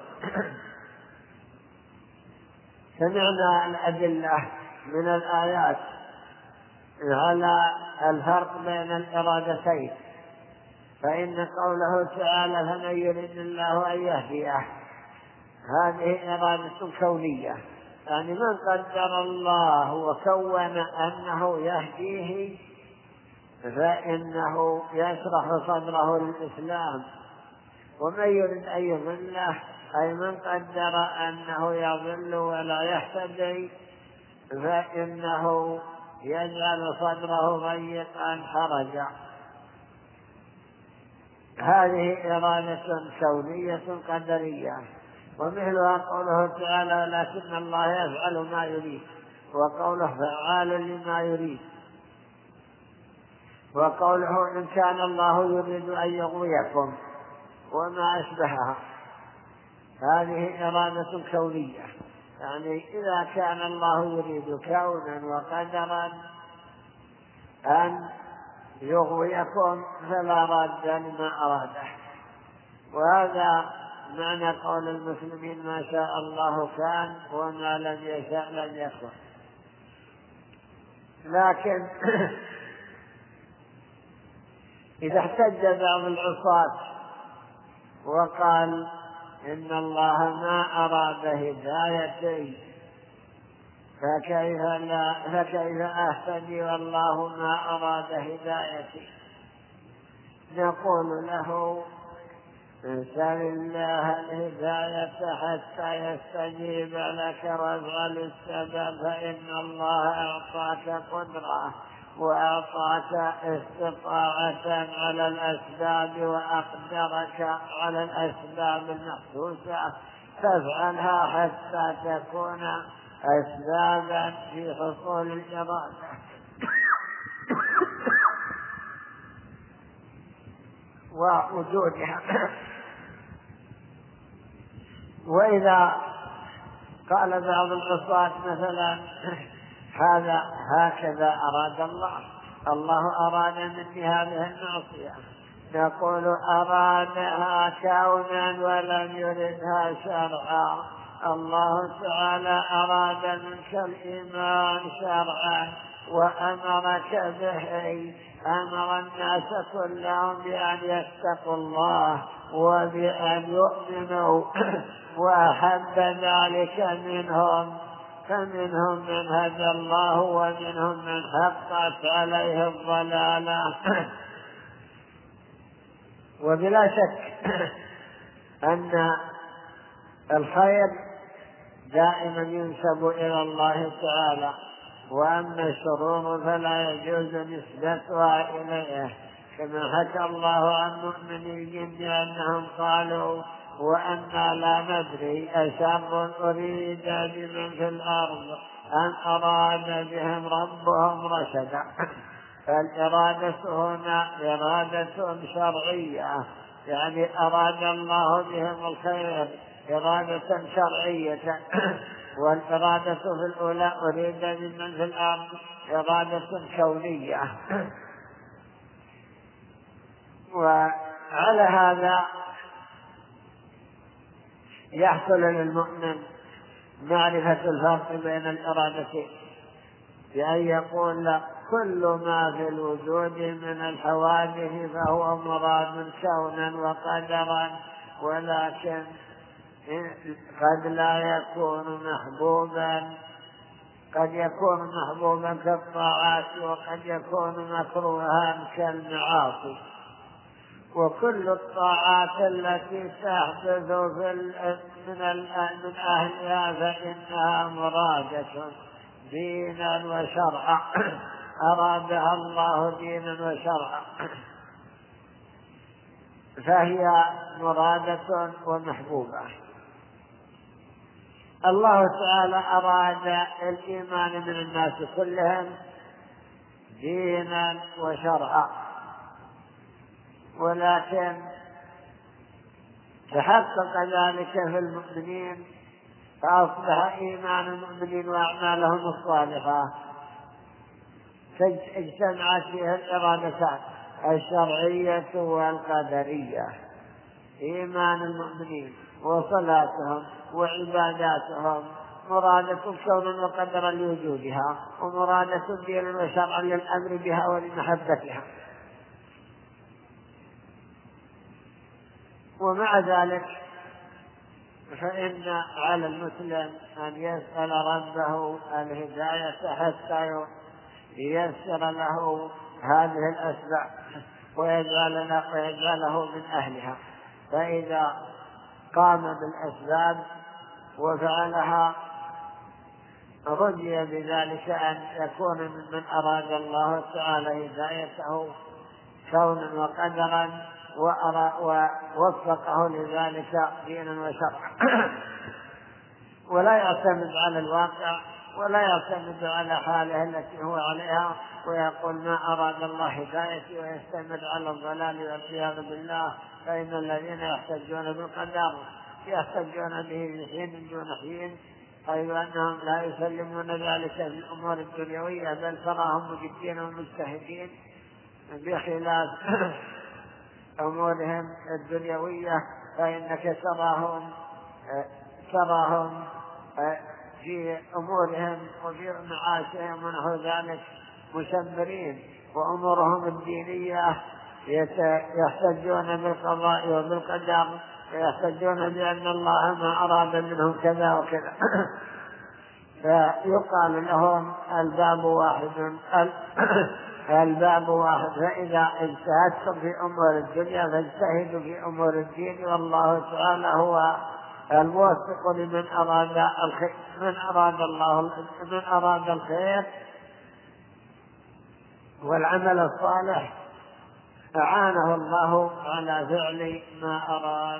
سمعنا الأدلة من الآيات على الفرق بين الإرادتين، فإن قوله تعالى: فمن يريد الله أن يهديه، هذه إرادة كونية، يعني من قدر الله وكون أنه يهديه فإنه يشرح صدره للإسلام. ومن يريد أن يضله أي من قدر أنه يضل ولا يهتدي فإنه يجعل صدره ضيقا حرجا. هذه إرادة كونية قدرية. ومثلها قوله تعالى: ولكن الله يفعل ما يريد، وقوله فعال لما يريد، وقوله إن كان الله يريد أن يغويكم وما أشبهها. هذه إرادة كونية، يعني إذا كان الله يريد كونا وقدرا أن يغويكم فلا راد لما أراده. وهذا معنى قول المسلمين: ما شاء الله كان وما لم يشاء لم يكن. لكن إذا احتج بعض العصاة وقال: إن الله ما أراد هدايتي فكيف أهتدي والله ما أراد هدايتي؟ نقول له: سل الله الهداية حتى يستجيب لك وافعل السبب، فإن الله أعطاك قدرة وأعطاك استطاعة على الأسباب وأقدرك على الأسباب المحسوسة، فافعلها حتى تكون أسبابا في حصول الإرادة. ووجودها. وإذا قال بعض العصاة مثلا: هذا هكذا أراد الله أراد مني هذه المعصية، نقول: أرادها كونا ولم يردها شرعا. الله تعالى أراد منك الإيمان شرعا وأمرك به، أمر الناس كلهم بأن يتقوا الله وبأن يؤمنوا، وأحب ذلك منهم، فمنهم من هدى الله ومنهم من حقت عليه الضلالة. وبلا شك أن الخير دائما ينسب إلى الله تعالى، وأما الشرور فلا يجوز نسبتها إليه، كما حكى الله عن مؤمني الجن أنهم قالوا: وأنا لا ندري أشر أريد بمن في الأرض أم أراد بهم ربهم رشدا. فالإرادة هنا إرادة شرعية، يعني أراد الله بهم الخير إرادة شرعية، والإرادة في الأولى أريد بمن في الأرض إرادة كونية. وعلى هذا يحصل للمؤمن معرفة الفرق بين الإرادتين، بأن يقول كل ما في الوجود من الحوادث فهو مراد كونا وقدرا، ولكن قد لا يكون محبوبا، قد يكون محبوبا كالطاعات، وقد يكون مكروها كالمعاصي. وكل الطاعات التي تحدث من أهلها فإنها مرادة دينا وشرعا، أرادها الله دينا وشرعا، فهي مرادة ومحبوبة. الله تعالى أراد الإيمان من الناس كلهم دينا وشرعا، ولكن تحقق ذلك في المؤمنين، فأصبح إيمان المؤمنين وأعمالهم الصالحة اجتمعت فيها الإرادتان الشرعية والقدرية. إيمان المؤمنين وصلاتهم وعباداتهم مرادة كونا وقدرا لوجودها، ومرادة دينا وشرعا للأمر بها ولمحبتها. ومع ذلك فإن على المسلم أن يسأل ربه الهداية حتى ييسر له هذه الأسباب ويجعله من أهلها. فإذا قام بالأسباب وفعلها رجي بذلك أن يكون ممن أراد الله تعالى هدايته كونا وقدرا، ووفقه لذلك دينا وشرعا. ولا يعتمد على الواقع، ولا يعتمد على حاله التي هو عليها ويقول ما أراد الله هدايتي، ويستمر على الضلال والعياذ بالله. فإن الذين يحتجون بالقدر يحتجون به حين دون حين، حيث أنهم لا يسلمون ذلك في الأمور الدنيوية، بل تراهم مجدين ومجتهدين، بخلاف أمورهم الدنيوية فإنك تراهم في أمورهم وفي معاشهم ونحو ذلك مشمرين، وأمورهم الدينية يحتجون بالقضاء وبالقدر، ويحتجون بأن الله ما أراد منهم كذا وكذا. فيقال لهم الباب واحد، فإذا اجتهدتم في أمور الدنيا فاجتهدوا في أمور الدين، والله تعالى هو الموفق لمن أراد الخير. من أراد الخير والعمل الصالح أعانه الله على فعل ما أراد.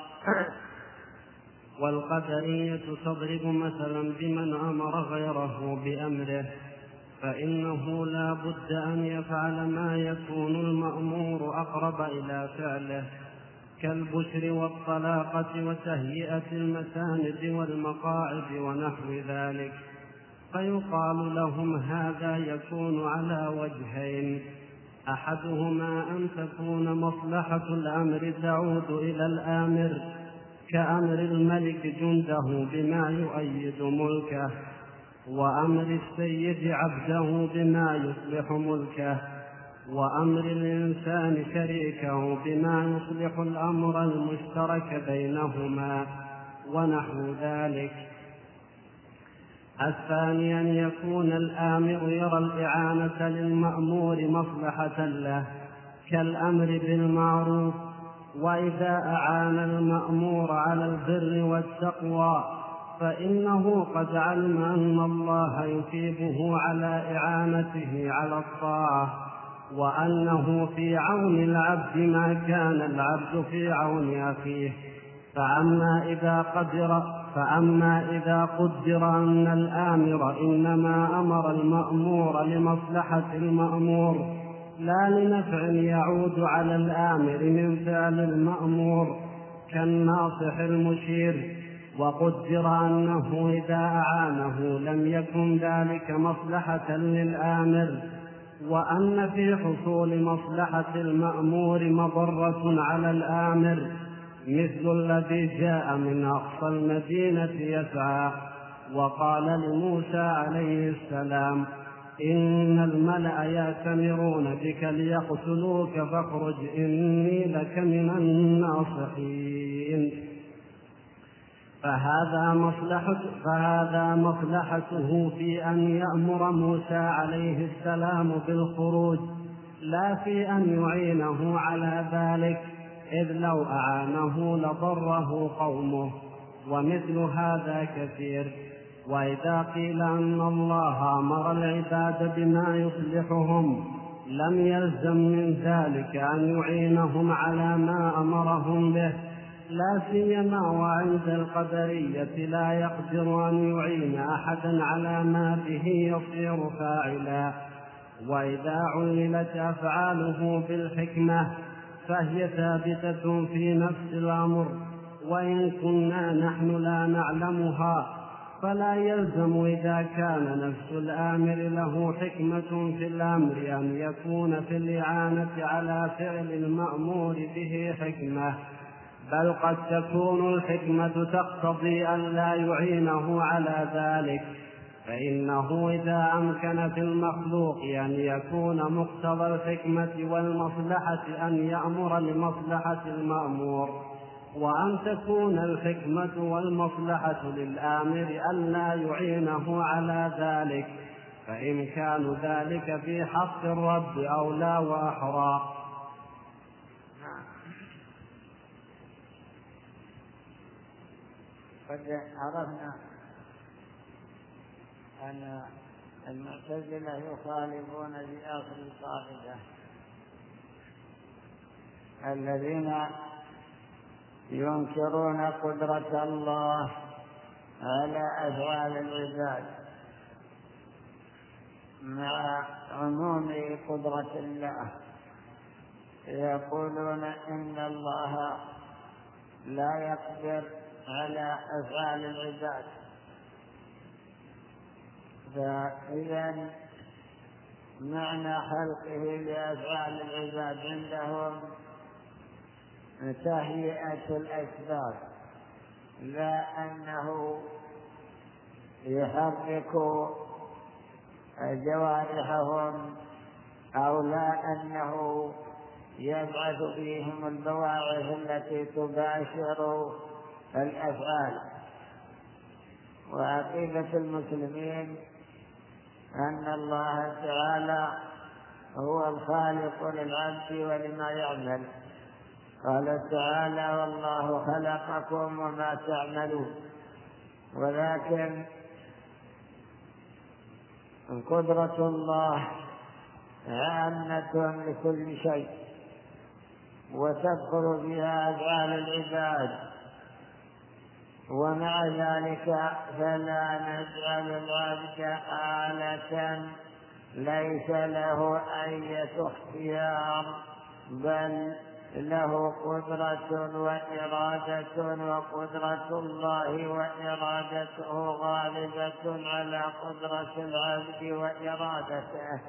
والقدرية تضرب مثلا بمن أمر غيره بأمره، فإنه لا بد أن يفعل ما يكون المأمور أقرب إلى فعله، كالبشر والطلاقة وتهيئة المساند والمقاعد ونحو ذلك، فيقال لهم هذا يكون على وجهين: أحدهما أن تكون مصلحة الأمر تعود إلى الآمر، كأمر الملك جنده بما يؤيد ملكه، وأمر السيد عبده بما يصلح ملكه، وأمر الإنسان شريكه بما يصلح الأمر المشترك بينهما ونحو ذلك. الثاني أن يكون الآمر يرى الإعانة للمأمور مصلحة له، كالأمر بالمعروف، وإذا أعان المأمور على البر والتقوى فإنه قد علم أن الله يثيبه على إعانته على الطاعة، وأنه في عون العبد ما كان العبد في عون أخيه. فأما إذا قدر أن الآمر إنما أمر المأمور لمصلحة المأمور لا لنفع يعود على الآمر من فعل المأمور، كالناصح المشير، وقدر أنه إذا أعانه لم يكن ذلك مصلحة للآمر، وأن في حصول مصلحة المأمور مضرة على الآمر، مثل الذي جاء من أقصى المدينة يسعى وقال لموسى عليه السلام: إن الملأ يأتمرون بك ليقتلوك فاخرج إني لك من الناصحين. فهذا مصلحته في أن يأمر موسى عليه السلام بالخروج، لا في أن يعينه على ذلك، إذ لو أعانه لضره قومه، ومثل هذا كثير. وإذا قيل أن الله أمر العباد بما يصلحهم لم يلزم من ذلك أن يعينهم على ما أمرهم به، لا سيما وعند القدرية لا يقدر أن يعين أحدا على ما به يصير فاعلا. وإذا عللت أفعاله بالحكمة فهي ثابتة في نفس الأمر، وإن كنا نحن لا نعلمها فلا يلزم إذا كان نفس الآمر له حكمة في الأمر أن يكون في الإعانة على فعل المأمور به حكمة، بل قد تكون الحكمة تقتضي أن لا يعينه على ذلك، فإنه إذا أمكن في المخلوق أن يكون مقتضى الحكمة والمصلحة أن يأمر لمصلحة المأمور، وأن تكون الحكمة والمصلحة للآمر أن لا يعينه على ذلك، فإمكان ذلك في حق الرب أولى وأحرى. قد عرفنا أن المعتزلة يخالفون بآخر القاعدة، الذين ينكرون قدرة الله على أفعال العباد مع عموم قدرة الله، يقولون إن الله لا يقدر على أفعال العباد، فإذا معنى خلقه لأفعال العباد عندهم تهيئة الأسباب، لا أنه يحرك جوارحهم أو لا أنه يبعث فيهم البواعث التي تباشر الأفعال. وعقيدة المسلمين أن الله تعالى هو الخالق للعبد ولما يعمل، قال تعالى والله خلقكم وما تعملون، ولكن قدرة الله عامة لكل شيء وتدخل بها أفعال العباد، ومع ذلك فلا نجعل العبد آلة ليس له أي اختيار، بل له قدرة وإرادة، وقدرة الله وإرادته غالبة على قدرة العبد وإرادته،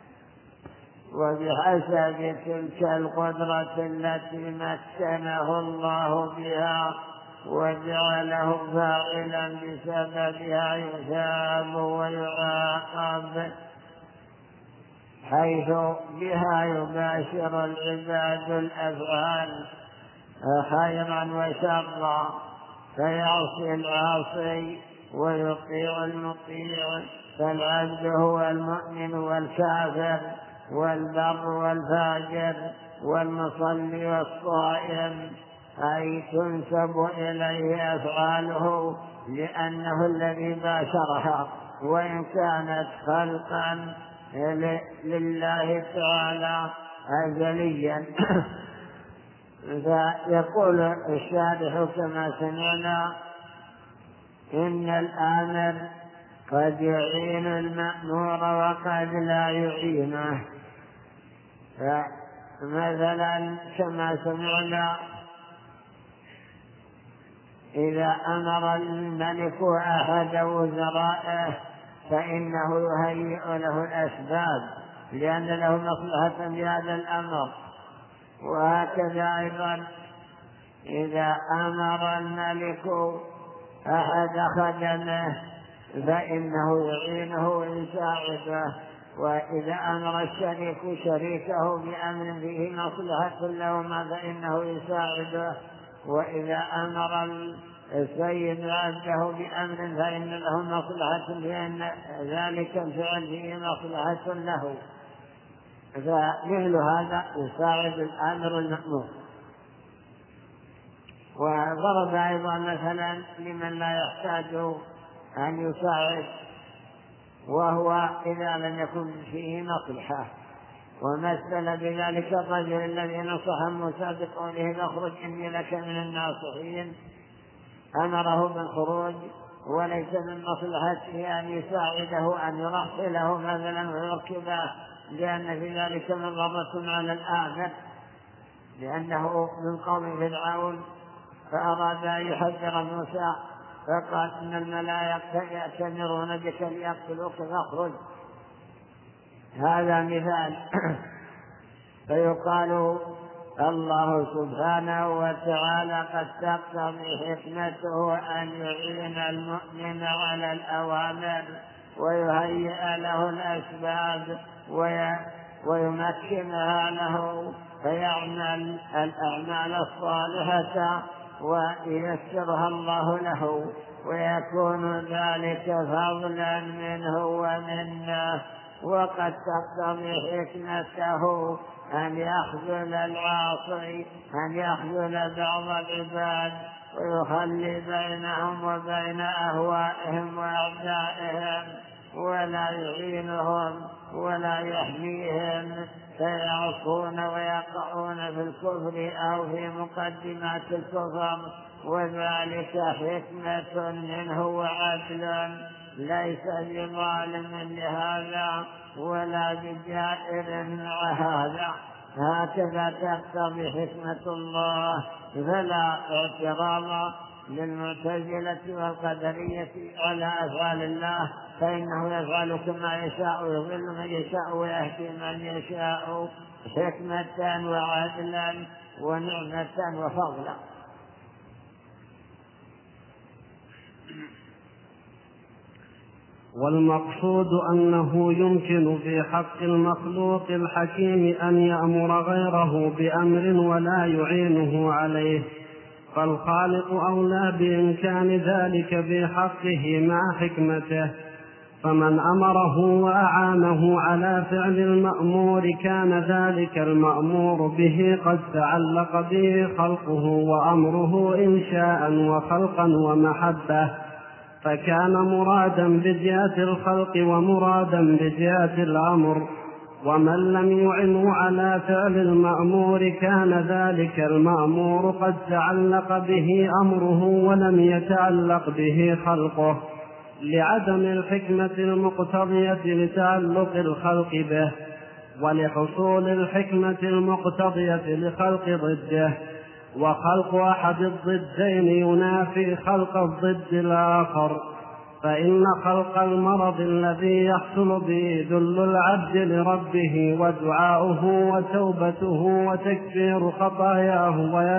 وبحسب تلك القدرة التي مكنه الله بها وجعله فاعلا بسببها يثاب ويعاقب، حيث بها يباشر العباد الأفعال خيرا وشرا، فيعصي العاصي ويطيع المطيع، فالعبد هو المؤمن والكافر والبر والفاجر والمصلي والصائم، أي تنسب إليه أفعاله لأنه الذي باشرها، وإن كانت خلقا لله تعالى أزليا. فيقول الشارح كما سمعنا إن الآمر قد يعين المأمور وقد لا يعينه، فمثلا كما سمعنا إذا أمر الملك أحد وزرائه فإنه يهيئ له الأسباب لأن له مصلحة بهذا الأمر، وهكذا أيضا إذا أمر الملك أحد خدمه فإنه يعينه ويساعده، وإذا أمر الشريك شريكه بأمر فيه مصلحة لهما فإنه يساعده، وإذا أمر السيد عبده بأمر فإن له مصلحة لأن ذلك الفعل فيه مصلحة له، فمثل هذا يساعد الآمر المأمور. وضرب أيضا مثلا لمن لا يحتاج أن يساعد، وهو إذا لم يكن فيه مصلحة. ومثل بذلك الرجل الذي نصح موسى بقوله فاخرج إني لك من الناصحين، أمره بالخروج وليس من مصلحته أن يساعده أن يرحله مثلا ويركبه، لأن في ذلك مضرة على الآمر، لأنه من قوم فرعون فأراد أن يحذر موسى فقال إن الملائكة يأتمرون بك ليقتلوك فاخرج. هذا مثال. فيقال الله سبحانه وتعالى قد تقتضي حكمته أن يعين المؤمن على الأوامر ويهيئ له الأسباب ويمكنها له فيعمل الأعمال الصالحة وييسرها الله له، ويكون ذلك فضلا منه ومنه. وقد تقتضي حكمته أن يخذل العاصي، أن يخذل بعض العباد ويخلي بينهم وبين أهوائهم وأعدائهم ولا يعينهم ولا يحميهم فيعصون ويقعون في الكفر أو في مقدمات الكفر، وذلك حكمة منه وعدل، ليس بظالم لهذا ولا بجائر مع هذا. هكذا تقتضي حكمة الله، فلا اعتراض للمعتزلة والقدرية على أفعال الله، فإنه يفعل كما يشاء ويضل من يشاء ويهدي من يشاء حكمة وعدلا ونعمة وفضلا. والمقصود أنه يمكن في حق المخلوق الحكيم أن يأمر غيره بأمر ولا يعينه عليه، فالخالق أولى بإمكان ذلك في حقه مع حكمته، فمن أمره وأعانه على فعل المأمور كان ذلك المأمور به قد تعلق به خلقه وأمره إنشاء وخلقا ومحبة، فكان مرادا بجهة الخلق ومرادا بجهة الأمر. ومن لم يعنه على فعل المأمور كان ذلك المأمور قد تعلق به أمره ولم يتعلق به خلقه، لعدم الحكمة المقتضية لتعلق الخلق به، ولحصول الحكمة المقتضية لخلق ضده. وخلق أحد الضدين ينافي خلق الضد الآخر، فإن خلق المرض الذي يحصل به ذل العبد لربه ودعاؤه وتوبته وتكفير خطاياه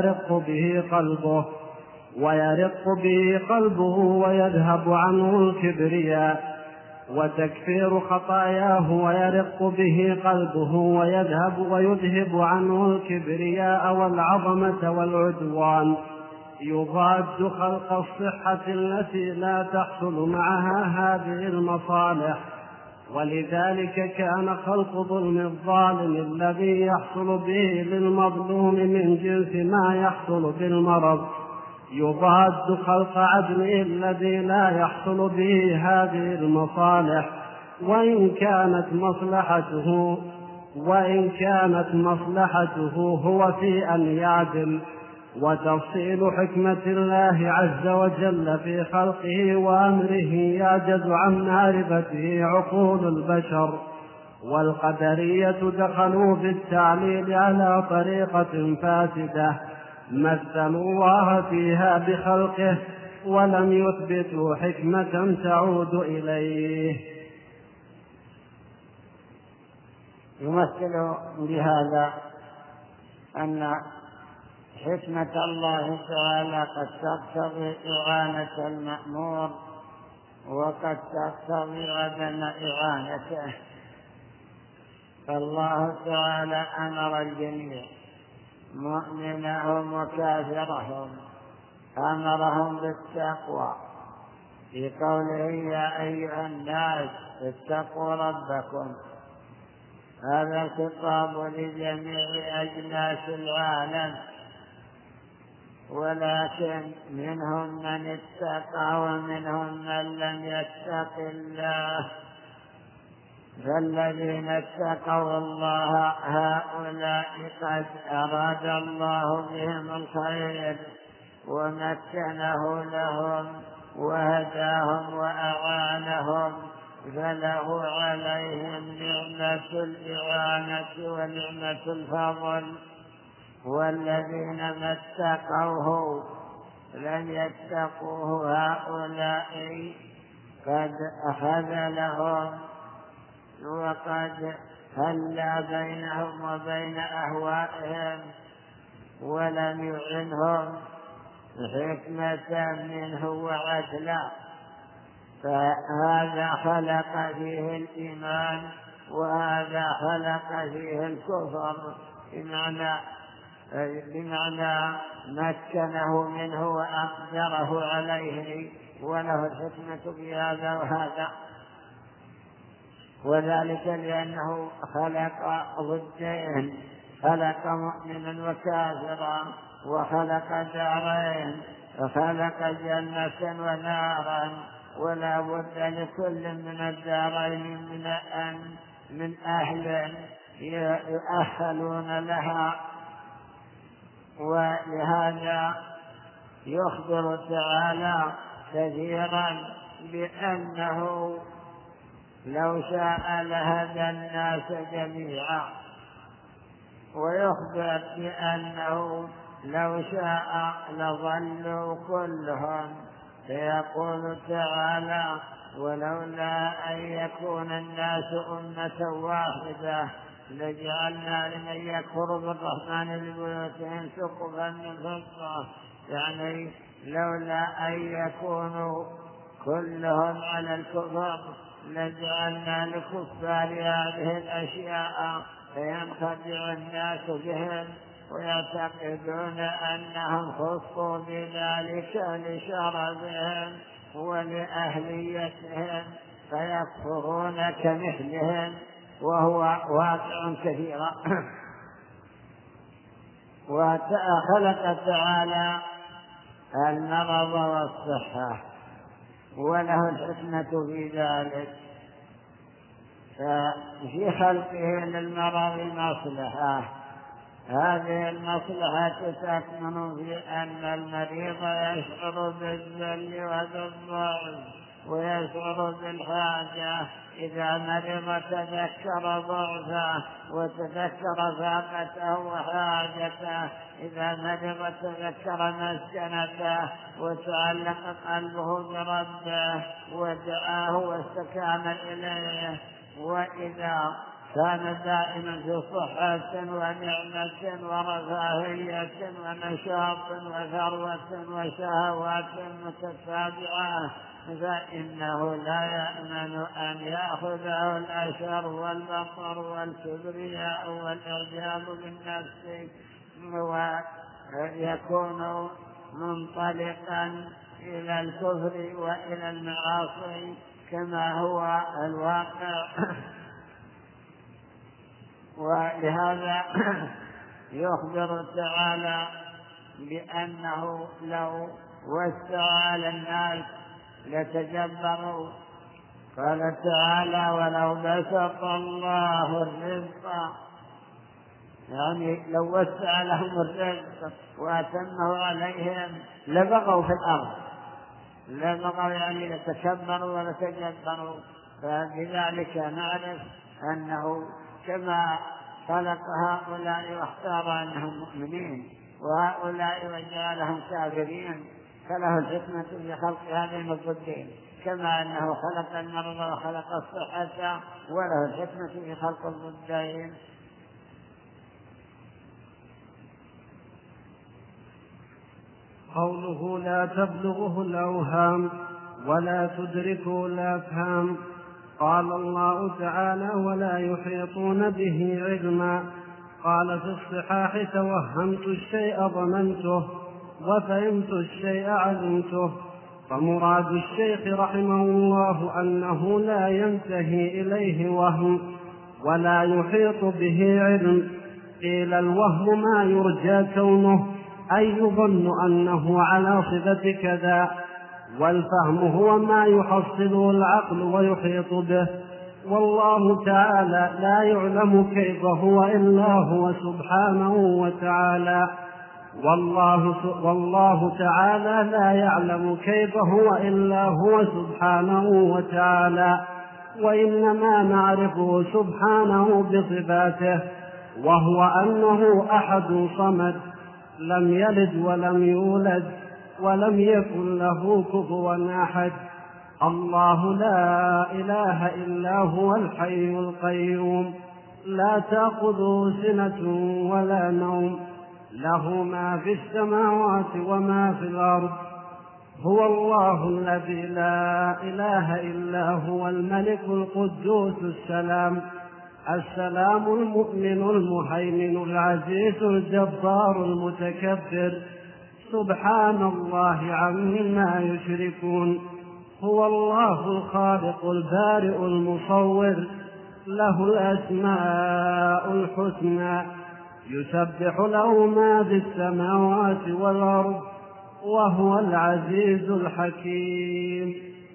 ويرق به قلبه ويذهب عنه الكبرياء، وتكفير خطاياه ويرق به قلبه ويذهب عنه الكبرياء والعظمة والعدوان، يضاد خلق الصحة التي لا تحصل معها هذه المصالح. ولذلك كان خلق ظلم الظالم الذي يحصل به للمظلوم من جنس ما يحصل بالمرض، يضاد خلق عدله الذي لا يحصل به هذه المصالح، وإن كانت مصلحته هو في أن يعدل. وتفصيل حكمة الله عز وجل في خلقه وأمره يعجز عن معرفته عقول البشر. والقدرية دخلوا في التعليل على طريقة فاسدة، مثلوا الله فيها بخلقه ولم يثبتوا حكمة تعود إليه. يمثل بهذا أن حكمة الله تعالى قد تقتضي إعانة المأمور وقد تقتضي عدم إعانته، فالله تعالى أمر الجميع مؤمنهم وكافرهم، أمرهم بالتقوى في قوله يا أيها الناس اتقوا ربكم. هذا خطاب لجميع أجناس العالم، ولكن منهم من اتقى ومنهم من لم يتق الله. فالذين اتقوا الله هؤلاء قد أراد الله بهم الخير ومكنه لهم وهداهم وأعانهم، فله عليهم نعمة الإعانة ونعمة الفضل. والذين ما اتقوه لم يتقوه هؤلاء قد أخذ لهم وقد هلا بينهم وبين أهوائهم ولم يعنهم حكمة منه وعدلا، فهذا خلق فيه الإيمان وهذا خلق فيه الكفر، بمعنى مكنه منه وأقدره عليه وله الحكمة بهذا وهذا. وذلك لأنه خلق ضدين، خلق مؤمنا وكافرا، وخلق دارين، وخلق جنة ونارا، ولا بد لكل من الدارين من أهل يؤهلون لها. ولهذا يخبر تعالى كثيرا بأنه لو شاء لهدى الناس جميعا، ويخبر بأنه لو شاء لظلوا كلهم، فيقول تعالى ولولا أن يكون الناس أمة واحدة لجعلنا لمن يكفر بالرحمن لبيوتهم سقفا من فضة. يعني لولا أن يكونوا كلهم على الكفر لجعلنا لكفار هذه الأشياء فينخدع الناس بهم ويعتقدون أنهم خصوا بذلك لشرفهم ولأهليتهم فيكفرون كمثلهم، وهو واقع كثيرا. وخلق تعالى المرض والصحة وله الحكمة في ذلك، ففي خلقه للمرض مصلحة. هذه المصلحة تكمن في أن المريض يشعر بالذل وبالضعف ويشعر بالحاجة. إذا مرض تذكر ضعفه وتذكر فاقته وحاجته، إذا مرض تذكر مسكنته وتعلق قلبه بربه ودعاه واستكان إليه. وإذا كان دائما في صحة ونعمة ورفاهية ونشاط وثروة وشهوات متتابعة فإنه لا يأمن أن يأخذه الأشر والبطر والكبرياء والإعجاب بالنفس، ويكون منطلقا إلى الكفر وإلى المعاصي كما هو الواقع. ولهذا يخبر تعالى بأنه لو وسع على الناس لتجبروا. قال تعالى ولو بسط الله الرزق، يعني لو وسع لهم الرزق وأتمه عليهم لبغوا في الأرض، لبغوا يعني لتكبروا ولتجبروا. فبذلك نعرف أنه كما خلق هؤلاء واختار أنهم مؤمنين وهؤلاء وجعلهم كافرين، فله الحكمة في خلق هذين الضدين، كما أنه خلق المرض وخلق الصحة وله الحكمة في خلق الضدين. قوله لا تبلغه الأوهام ولا تدركه الأفهام، قال الله تعالى: ولا يحيطون به علما. قال في الصحاح: توهمت الشيء ظننته، وفهمت الشيء علمته. فمراد الشيخ رحمه الله أنه لا ينتهي إليه وهم ولا يحيط به علم. قيل: الوهم ما يرجى كونه، أي يظن أنه على صفة كذا، والفهم هو ما يحصله العقل ويحيط به. والله تعالى لا يعلم كيف هو إلا هو سبحانه وتعالى. والله تعالى لا يعلم كيف هو إلا هو سبحانه وتعالى، وإنما نعرفه سبحانه بصفاته، وهو أنه أحد صمد، لم يلد ولم يولد ولم يكن له كفوا أحد. الله لا إله إلا هو الحي القيوم، لا تأخذه سنة ولا نوم، له ما في السماوات وما في الأرض. هو الله الذي لا إله إلا هو الملك القدوس السلام المؤمن المهيمن العزيز الجبار المتكبر، سبحان الله عما يشركون. هو الله الخالق البارئ المصور، له الأسماء الحسنى، يسبح له ما في السماوات والأرض، وهو العزيز الحكيم.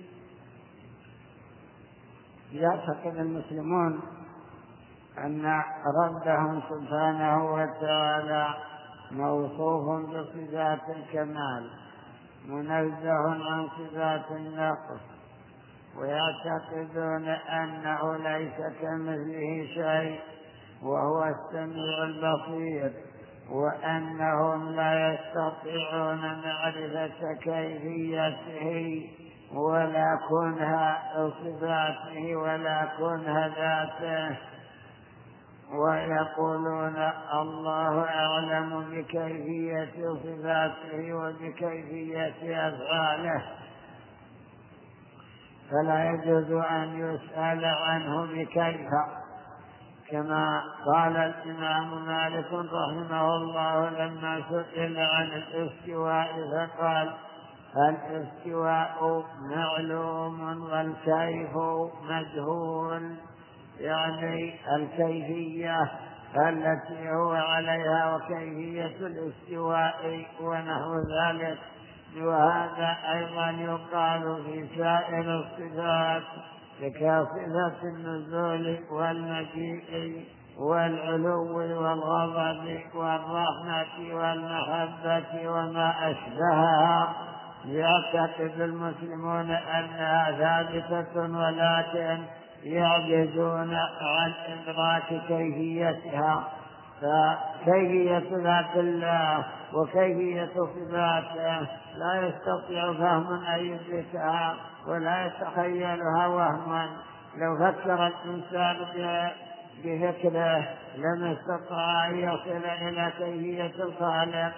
يعتقد المسلمون أن ربهم سبحانه وتعالى موصوف بصفات الكمال، منزه عن صفات النقص، ويعتقدون أنه ليس كمثله شيء وهو السميع البصير، وأنهم لا يستطيعون معرفة كيفيته ولا كنه صفاته ولا كنه ذاته، ويقولون الله أعلم بكيفية صفاته وبكيفية أفعاله، فلا يجوز أن يسأل عنه بكيف، كما قال الإمام مالك رحمه الله لما سئل عن الاستواء فقال: الاستواء معلوم والكيف مجهول، يعني الكيفية التي هو عليها وكيفية الاستواء ونحو ذلك. وهذا أيضا يقال في سائر الصفات كصفة النزول والمجيء والعلو والغضب والرحمة والمحبة وما أشبهها. يعتقد المسلمون أنها ثابتة، ولكن يعجزون عن إدراك كيفيتها. فكيفية ذات الله وكيفية صفاته لا يستطيع فهم أن يدركها ولا يتخيلها وهما. لو فكر الإنسان بفكره لم يستطع أن يصل إلى كيفية الخالق.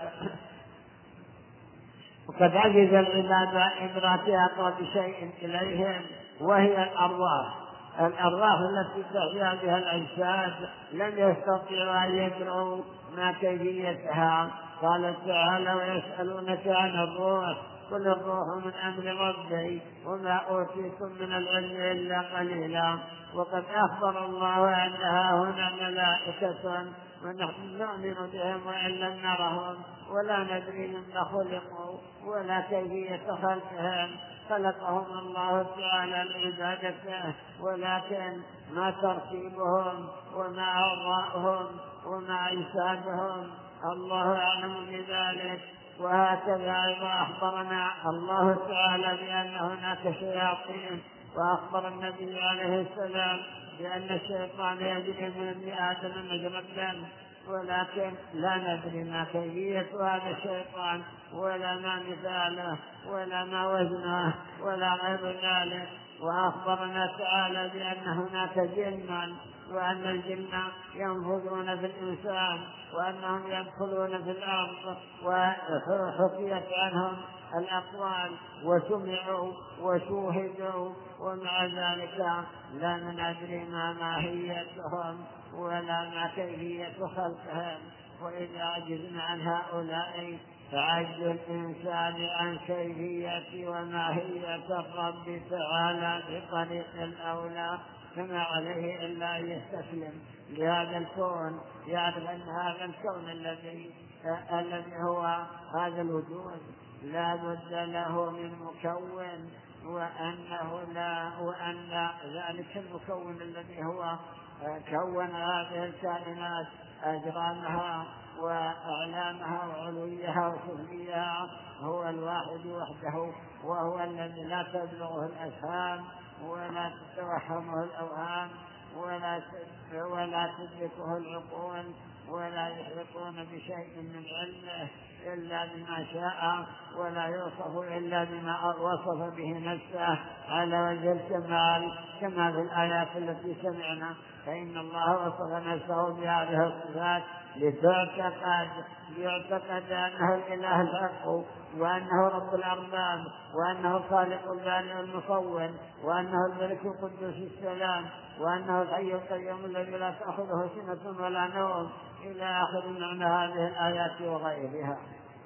وقد عجز العباد عن إدراك أقرب شيء إليهم وهي الأرواح التي تحيا بها الأجساد، لم يستطيعوا أن يدروا ما كيفيتها. قال تعالى: ويسألونك عن الروح، قل الروح من أمر ربي وما أوتيتم من العلم إلا قليلا. وقد أخبر الله أنها هنا ملائكة ونحن نؤمن بهم وإن لم نرهم ولا ندري مما خلقوا ولا كيفية خلقهم. خلقهم الله تعالى لعبادته، ولكن ما ترتيبهم وما أعضاؤهم وما حسابهم الله أعلم بذلك. وهكذا أيضا أخبرنا الله تعالى بأن هناك شياطين، وأخبر النبي عليه السلام بأن الشيطان يجري من ابن آدم مجرى الدم، ولكن لا ندري ما كيفية هذا الشيطان ولا ما مثاله ولا ما وزنه ولا غير ذلك. وأخبرنا تعالى بأن هناك جنا وأن الجن ينفذون في الإنسان وأنهم يدخلون في الأرض، وحكيت عنهم الأقوال وسمعوا وشوهدوا، ومع ذلك لا ندري ما ماهيتهم ولا ما كيفية خلقهم. وإذا عجزنا عن هؤلاء فعجز الإنسان عن كيفية وماهية الرب تعالى بطريق الأولى، فما عليه إلا أن يستسلم لهذا الكون، يعرف أن هذا الكون الذي هو هذا الوجود لا بد له من مكون، وأن ذلك المكون الذي هو كون هذه الكائنات أجرامها وأعلامها وعلويها وسفليها هو الواحد وحده، وهو الذي لا تبلغه الأفهام ولا تتوهمه الأوهام ولا تدركه العقول، ولا يحيطون بشيء من علمه إلا بما شاء، ولا يوصف إلا بما وصف به نفسه على وجه الكمال، كما في الآيات التي سمعنا. فإن الله وصف نفسه بهذه الصفات ليعتقد أنه الإله الحق، وأنه رب الأرباب، وأنه خالق البارئ المصور، وأنه الملك القدوس السلام، وأنه الحي القيوم الذي لا تأخذه سنة ولا نوم، إلى آخر معنى هذه الآيات وغيرها.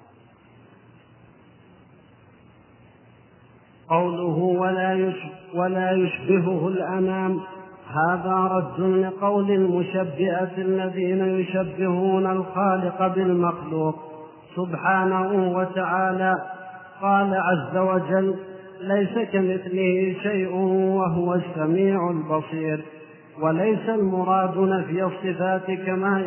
قوله ولا يشبهه الأنام، هذا رد لقول المشبهة الذين يشبهون الخالق بالمخلوق سبحانه وتعالى. قال عز وجل: ليس كمثله شيء وهو السميع البصير. وليس المراد نفي الصفات كما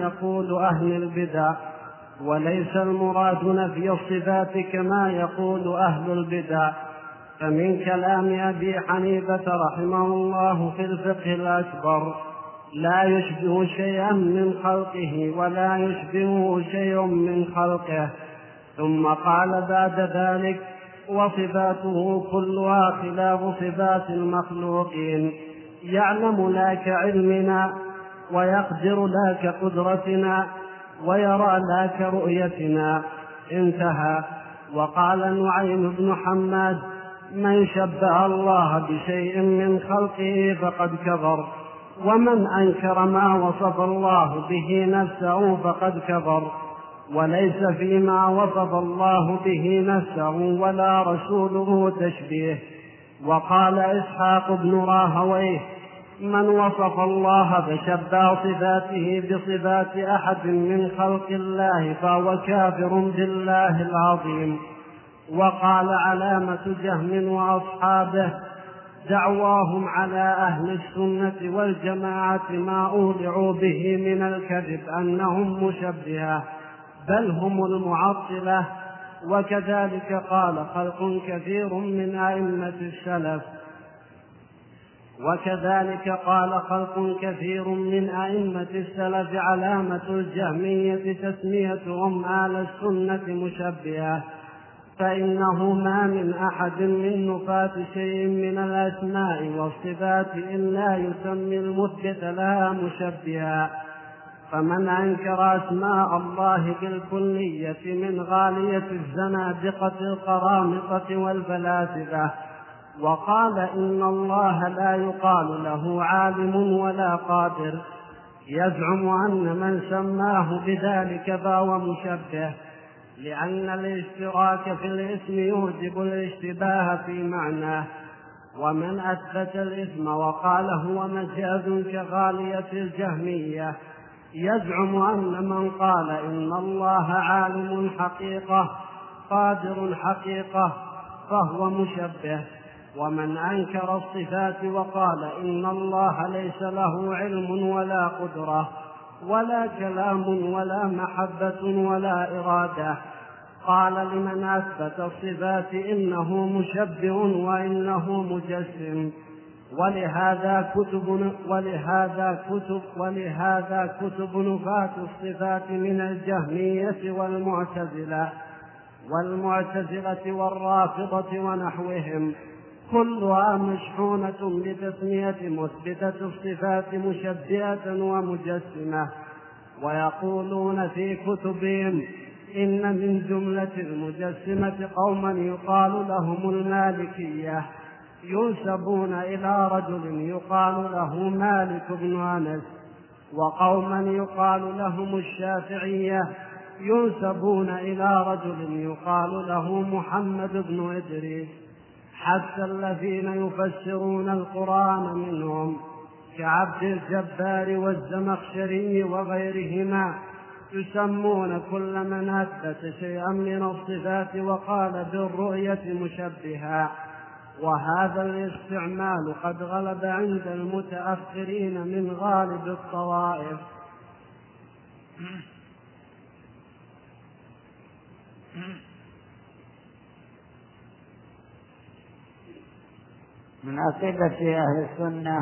يقول أهل البدع، فمن كلام أبي حنيفة رحمه الله في الفقه الأكبر: لا يشبه شيئا من خلقه ولا يشبهه شيء من خلقه. ثم قال بعد ذلك: وصفاته كلها خلاف صفات المخلوقين، يعلم لا كعلمنا، ويقدر لا كقدرتنا، ويرى لا كرؤيتنا. انتهى. وقال نعيم بن حماد: من شبه الله بشيء من خلقه فقد كفر، ومن أنكر ما وصف الله به نفسه فقد كفر، وليس فيما وصف الله به نفسه ولا رسوله تشبيه. وقال إسحاق بن راهويه: من وصف الله فشبه صفاته بصفات أحد من خلق الله فهو كافر بالله العظيم. وقال علامة جهم وأصحابه: دعواهم على أهل السنة والجماعة ما أولعوا به من الكذب أنهم مشبهة، بل هم المعطلة. وكذلك قال خلق كثير من أئمة السلف علامة الجهمية تسميتهم أهل السنة مشبهة، فإنه ما من أحد من نفاة شيء من الأسماء والصفات إلا يسمي المثبت لها مشبها. فمن أنكر أسماء الله بالكلية من غالية الزنادقة القرامطة والفلاسفة وقال إن الله لا يقال له عالم ولا قادر، يزعم أن من سماه بذلك فهو مشبه، لأن الاشتراك في الاسم يوجب الاشتباه في معناه. ومن أثبت الاسم وقال هو مجاز كغالية الجهمية يزعم أن من قال إن الله عالم حقيقة قادر حقيقة فهو مشبه. ومن أنكر الصفات وقال إن الله ليس له علم ولا قدرة ولا كلام ولا محبة ولا إرادة قال لمن أثبت الصفات إنه مشبه وإنه مجسم. ولهذا كتب نفاة الصفات من الجهمية والمعتزلة والرافضة ونحوهم كلها مشحونة بتسمية مثبتة الصفات مشبهة ومجسمة. ويقولون في كتبهم إن من جملة المجسمة قوما يقال لهم المالكية، ينسبون إلى رجل يقال له مالك بن أنس، وقوما يقال لهم الشافعية، ينسبون إلى رجل يقال له محمد بن إدريس، حتى الذين يفسرون القرآن منهم كعبد الجبار والزمخشري وغيرهما يسمون كل من أثبت شيئا من الصفات وقال بالرؤية مشبها. وهذا الاستعمال قد غلب عند المتأخرين من غالب الطوائف. من عقيدة أهل السنة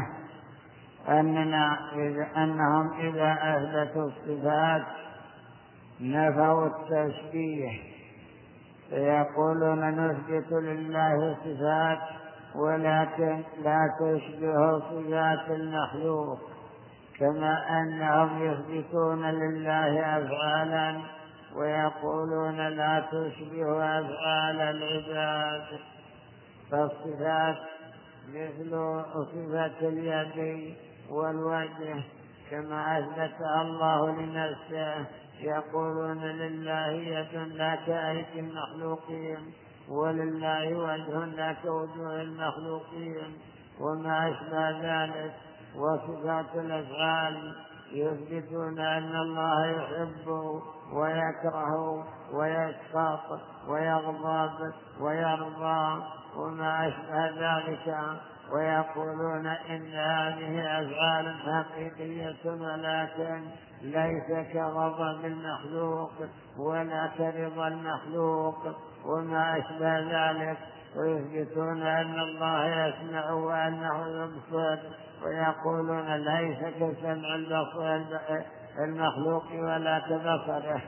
أنهم إذا أثبتوا الصفات نفوا التشبيه، فيقولون نثبت لله صفات ولكن لا تشبه صفات المخلوق، كما أنهم يثبتون لله أفعالا ويقولون لا تشبه أفعال العباد. فالصفات مثل صفة اليد والوجه كما أثبتها الله لنفسه، يقولون لله يد لا كأيدي المخلوقين، ولله وجه لا كوجوه المخلوقين، وما أشبه ذلك. وصفات الأفعال يثبتون أن الله يحب ويكره ويسخط ويغضب ويرضى وما أشبه ذلك، ويقولون إن هذه أفعال حقيقية ولكن ليس كغضب المخلوق ولا كرضا المخلوق وما أشبه ذلك. ويثبتون أن الله يسمع وأنه يبصر، ويقولون ليس كسمع المخلوق ولا كبصره،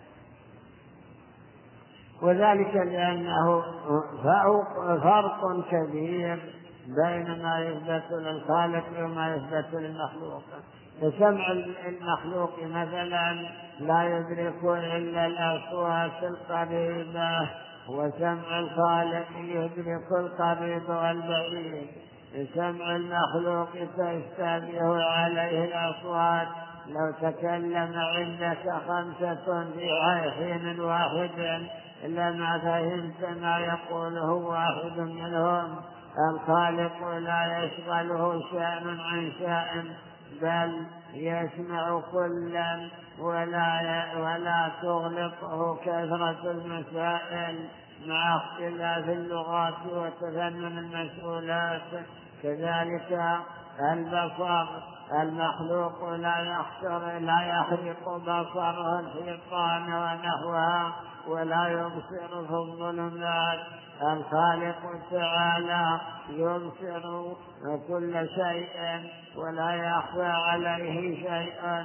وذلك لأنه فرق كبير بين ما يثبت للخالق وما يثبت للمخلوق. فسمع المخلوق مثلا لا يدرك إلا الأصوات القريبة، وسمع الخالق يدرك القريب والبعيد. سمع المخلوق تشتبه عليه الأصوات، لو تكلم عندك 5 في حين واحد لما فهمت ما يقوله واحد منهم. الخالق لا يشغله شأن عن شأن، بل يسمع كلا ولا تغلقه كثرة المسائل مع اختلاف اللغات وتفنن المسؤولات. كذلك البصر، المخلوق لا يخرق بصره الحيطان ونحوها ولا يبصر في الظلمات. الخالق تعالى يبصر كل شيء ولا يخفى عليه شيء،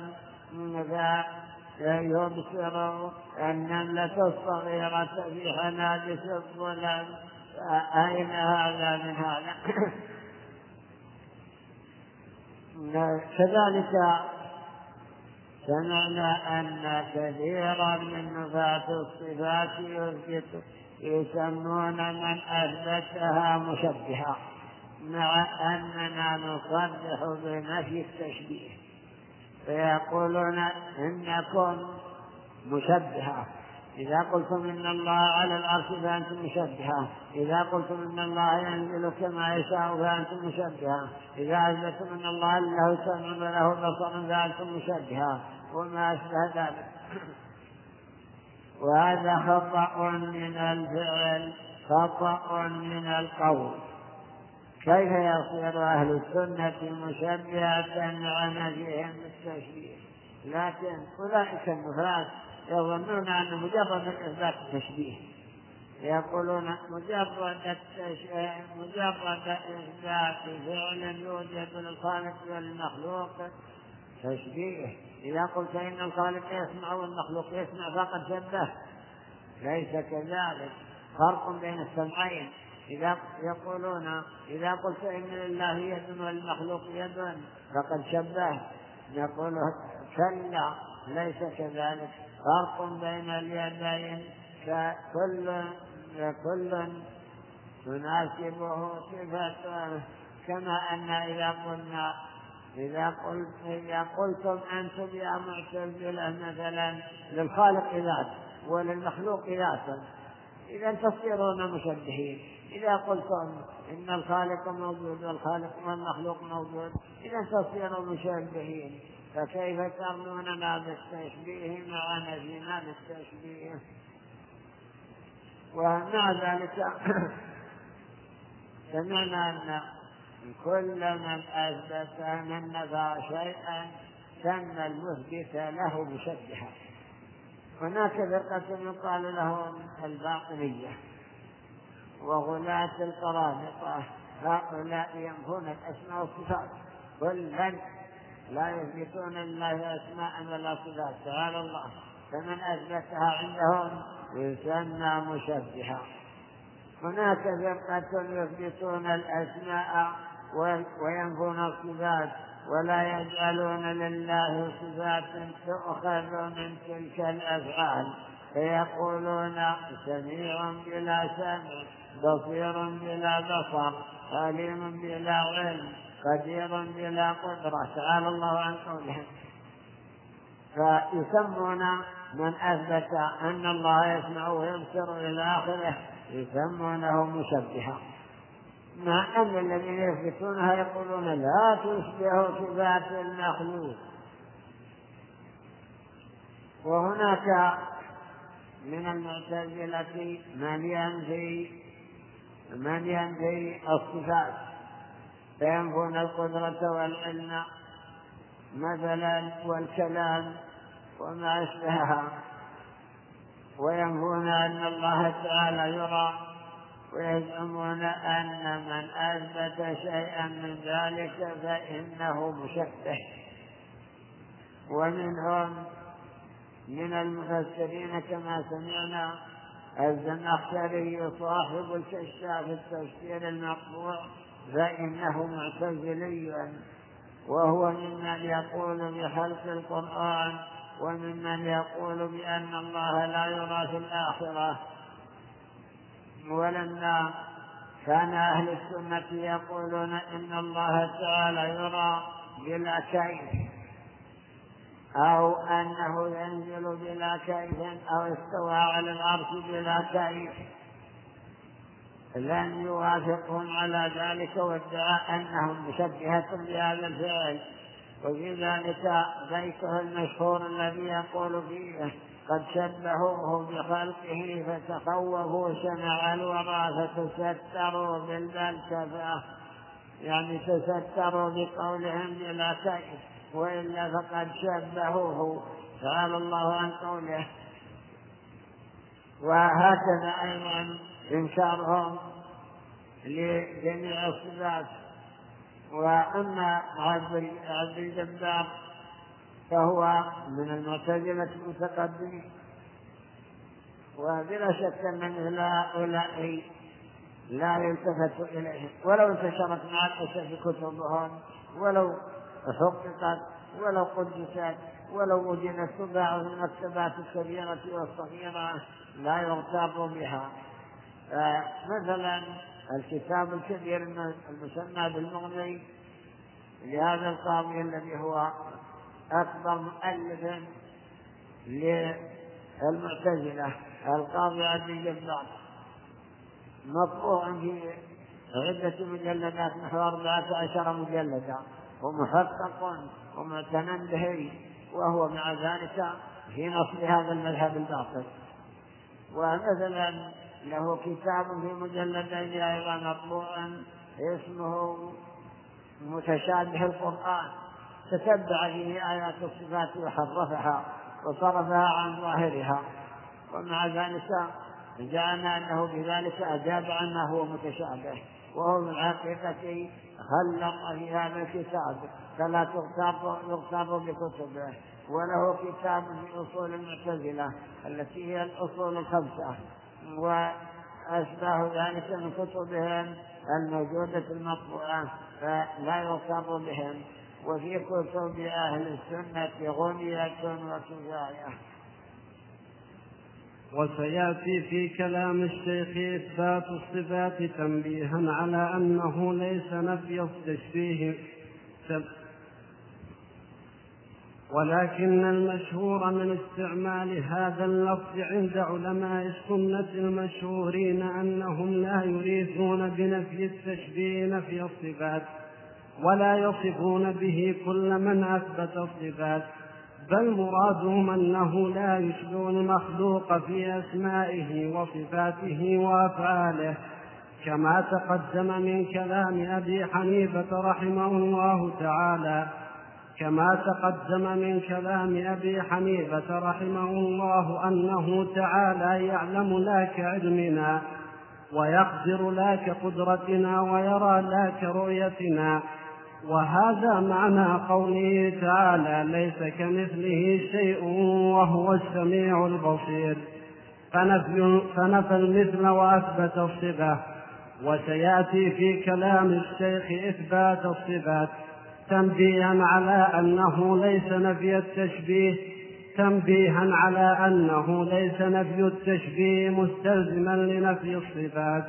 يبصر النملة الصغيرة في حنادس الظلم. أين هذا من هذا؟ كذلك سمعنا أن كثيرا من نفاة الصفات يسمون من أثبتها مشبهة، مع أننا نصرح بنفي التشبيه، فيقولون إنكم مشبهة. إذا قلتم إن الله على العرش فأنتم مشبهة، إذا قلتم إن الله ينزل كما يشاء فأنتم مشبهة، إذا أثبتم إن الله له سمع وله بصر فأنتم مشبهة، وما أشبه ذلك. وهذا خطأ من الفعل، خطأ من القول. كيف يصير أهل السنة مشبهة مع نفيهم التشبيه؟ لكن أولئك النفاة يظنون أن مجرد الإثبات التشبيه، يقولون مجرد إثبات فعل يوجد للخالق والمخلوق تشبيه. إذا قلت إن الخالق يسمع والمخلوق يسمع فقد شبه، ليس كذلك. فرق بين السمعين، يقولون إذا قلت إن لله يد والمخلوق يد فقد شبه، نقول كلا ليس كذلك، فرق بين اليدين، كل تناسبه صفته. كما أن إذا قلتم أنتم يا معتزلة مثلا للخالق ذات وللمخلوق ذات، إذا تصيرون مشبهين. إذا قلتم إن الخالق موجود والخالق والمخلوق موجود، إذا تصيروا مشبهين. فكيف ترموننا بالتشبيه مع نفينا بالتشبيه؟ ومع ذلك سمعنا أن كل من أثبت من نفى شيئا سمى المثبت له مشبها. هناك فرقة يقال لهم الباطنية وغلاة القرامطة، هؤلاء ينفون الأسماء والصفات، كلا لا يثبتون لله أسماء ولا صفات تعالى الله، فمن أثبتها عندهم يسمى مشبها. هناك فرقة يثبتون الأسماء وينفون الصفات ولا يجعلون لله صفات تؤخذ من تلك الأفعال، فيقولون سميع بلا سمع، بصير بلا بصر، عليم بلا علم، قدير بلا قدرة تعالى الله عن قولهم. فيسمون من أثبت أن الله يسمع ويبصر إلى آخره يسمونه مشبها، مع أن الذين يثبتونها يقولون لا تشبه صفات المخلوق. وهناك من المعتزلة من ينفي الصفات، فينفون القدرة والعلم مثلا والكلام وما أشبهها، وينفون أن الله تعالى يرى، ويزعمون أن من أثبت شيئا من ذلك فإنه مشبه. ومنهم من المفسرين كما سمعنا الزمخشري صاحب الكشاف التفسير المقطوع، فإنه معتزلي، وهو ممن يقول بخلق القرآن، وممن يقول بأن الله لا يرى في الآخرة. ولما كان أهل السنة يقولون إن الله تعالى يرى بلا كيف، أو أنه ينزل بلا كيف، أو استوى على العرش بلا كيف، لم يوافقهم على ذلك، وادعى أنهم مشبهة بهذا الفعل. وفي ذلك بيته المشهور الذي يقول فيه قد شبهوه بخلقه فتخوفوا سمع الورى فتستروا بالبلسفة، يعني تستروا بقولهم بلا كيف، وإلا فقد شبهوه تعالى الله عن قوله. وهكذا أيضا إنكارهم لجميع الصفات. وأما عبد الجبار فهو من المعتزلة المتقدمين، وبلا شك أن مثل هؤلاء لا يلتفت إليهم، ولو انتشرت مع الأسف كتبهم، ولو حققت، ولو قدست، ولو وجدت تباع في المكتبات الكبيرة والصغيرة لا يغتاب بها. مثلا الكتاب الكبير المسمى بالمغني لهذا القاضي الذي هو أكبر مؤلف للمعتزلة، القاضي عبد الجبار، مطبوع في عدة مجلدات نحو 14 مجلدا، ومحقق ومعتنى به، وهو مع ذلك في نصر هذا المذهب الباطل. ومثلا له كتاب في مجلدين أيضا مطبوع اسمه متشابه القرآن، تتبع فيه آيات الصفات وحرفها وصرفها عن ظاهرها، ومع ذلك جاءنا أنه بذلك أجاب عنه هو متشابه، وهو من الحقيقة خلق في هذا الكتاب فلا يغتاب بكتبه. وله كتاب في أصول المعتزلة التي هي الأصول الخمسة، أشباه ذلك من كتبهم الموجودة المطبوعة فلا يقر بهم. وفي كتب أهل السنة غنية وكفاية. وسيأتي في كلام الشيخ إثبات الصفات تنبيها على أنه ليس نفي التشبيه، ولكن المشهور من استعمال هذا اللفظ عند علماء السنة المشهورين أنهم لا يريدون بنفي التشبيه نفي الصفات، ولا يصفون به كل من أثبت الصفات، بل مرادهم أنه لا يشبه المخلوق في أسمائه وصفاته وأفعاله، كما تقدم من كلام أبي حنيفة رحمه الله تعالى أنه تعالى يعلم لا كعلمنا، ويقدر لا كقدرتنا، ويرى لا كرؤيتنا. وهذا معنى قوله تعالى ليس كمثله شيء وهو السميع البصير، فنفى المثل وأثبت الصفة. وسيأتي في كلام الشيخ إثبات الصفات تنبيها على أنه ليس نفي التشبيه مستلزما لنفي الصفات.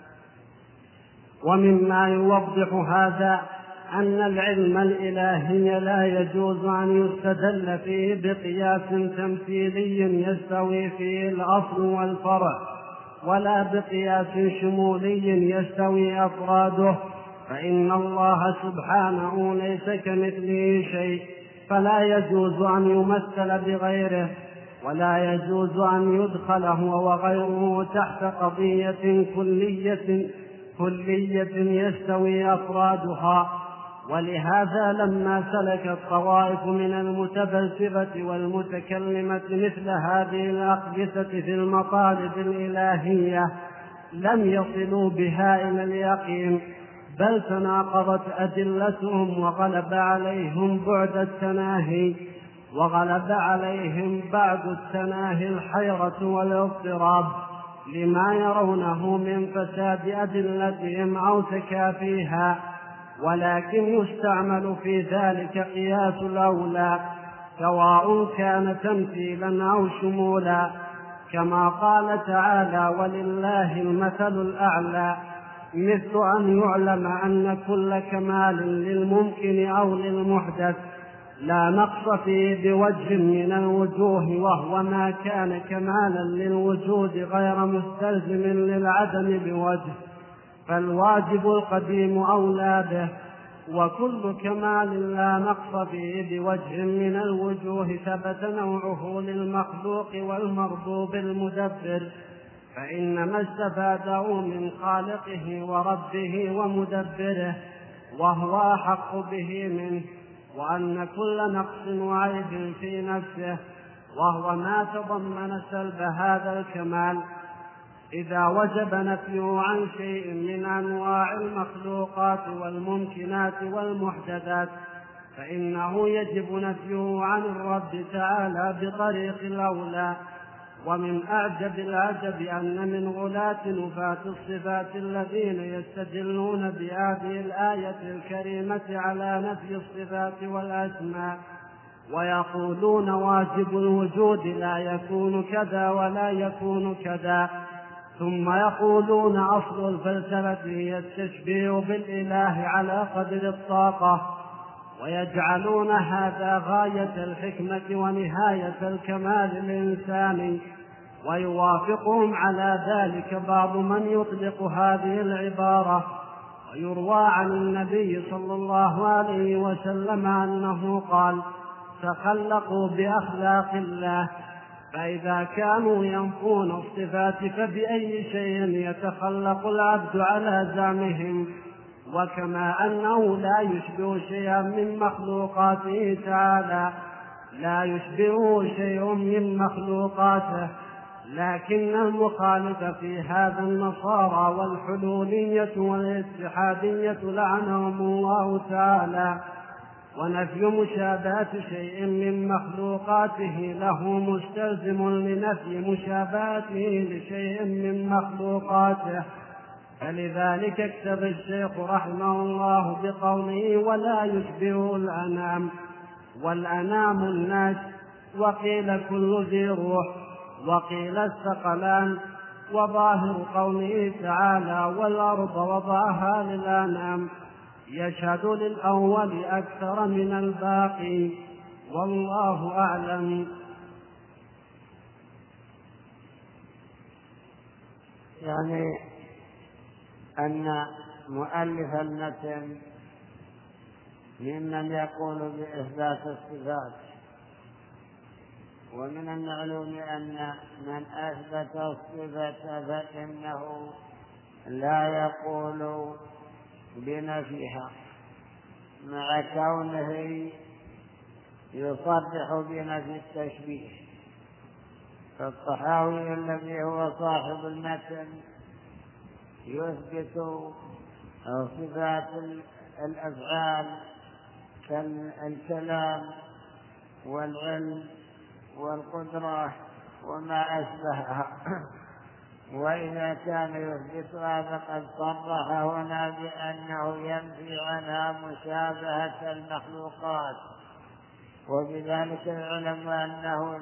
ومما يوضح هذا أن العلم الإلهي لا يجوز أن يستدل فيه بقياس تمثيلي يستوي فيه الأصل والفرع، ولا بقياس شمولي يستوي أفراده، فإن الله سبحانه ليس كمثله شيء، فلا يجوز أن يمثل بغيره، ولا يجوز أن يدخل هو وغيره تحت قضية كلية يستوي أفرادها. ولهذا لما سلك الطوائف من المتفلسفة والمتكلمة مثل هذه الأقدسة في المطالب الإلهية لم يصلوا بها إلى اليقين، بل تناقضت أدلتهم وغلب عليهم بعد التناهي الحيرة والاضطراب لما يرونه من فساد أدلتهم أو تكافيها. ولكن يستعمل في ذلك قياس الأولى سواء كان تمثيلا أو شمولا، كما قال تعالى ولله المثل الأعلى، مثل أن يعلم أن كل كمال للممكن أو للمحدث لا نقص فيه بوجه من الوجوه، وهو ما كان كمالا للوجود غير مستلزم للعدم بوجه، فالواجب القديم أولى به. وكل كمال لا نقص فيه بوجه من الوجوه ثبت نوعه للمخلوق والمربوب المدبر، فإنما استفاده من خالقه وربه ومدبره، وهو أحق به منه، وأن كل نقص وعيب في نفسه، وهو ما تضمن سلب هذا الكمال. إذا وجب نفيه عن شيء من أنواع المخلوقات والممكنات والمحدثات فإنه يجب نفيه عن الرب تعالى بطريق الأولى. ومن أعجب العجب أن من غلاة نفاة الصفات الذين يستدلون بهذه الآية الكريمة على نفي الصفات والأسماء، ويقولون واجب الوجود لا يكون كذا ولا يكون كذا، ثم يقولون أصل الفلسفة هي التشبيه بالإله على قدر الطاقة، ويجعلون هذا غاية الحكمة ونهاية الكمال الإنساني. ويوافقهم على ذلك بعض من يطلق هذه العبارة. ويروى عن النبي صلى الله عليه وسلم أنه قال: تخلقوا بأخلاق الله، فإذا كانوا ينفون الصفات فبأي شيء يتخلق العبد على زعمهم؟ وكما أنه لا يشبه شيئا من مخلوقاته تعالى لا يشبهه شيء من مخلوقاته، لكن المخالف في هذا النصارى والحلولية والاتحادية لعنهم الله تعالى، ونفي مشابهة شيء من مخلوقاته له مستلزم لنفي مشابهته لشيء من مخلوقاته. فلذلك اكتب الشيخ رحمه الله بقوله ولا يشبه الأنام، والأنام الناس، وقيل كل ذي روح، وقيل الثقلان. وظاهر قوله تعالى والأرض وضعها للأنام يشهد للأول أكثر من الباقي، والله أعلم. يعني أن مؤلف المتن ممن يقول بإثبات الصفات، ومن المعلوم أن من أثبت الصفة فإنه لا يقول بنفيها، مع كونه يصرح بنفي التشبيه. فالطحاوي الذي هو صاحب المتن يثبت صفات الأفعال كالكلام والعلم والقدرة وما أشبهها، وإذا كان يثبتها فقد صرح هنا بأنه ينفي عنها مشابهة المخلوقات. وبذلك يعلم أنه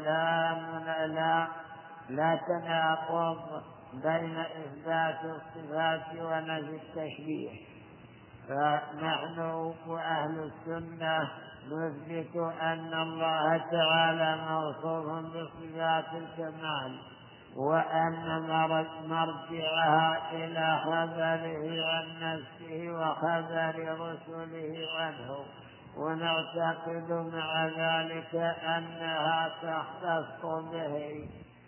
لا تناقض بين إثبات الصفات ونفي التشبيه. فنحن وأهل السنة نثبت أن الله تعالى موصوف بصفات الكمال، وأن مرجعها إلى خبره عن نفسه وخبر رسله عنه، ونعتقد مع ذلك أنها تختص به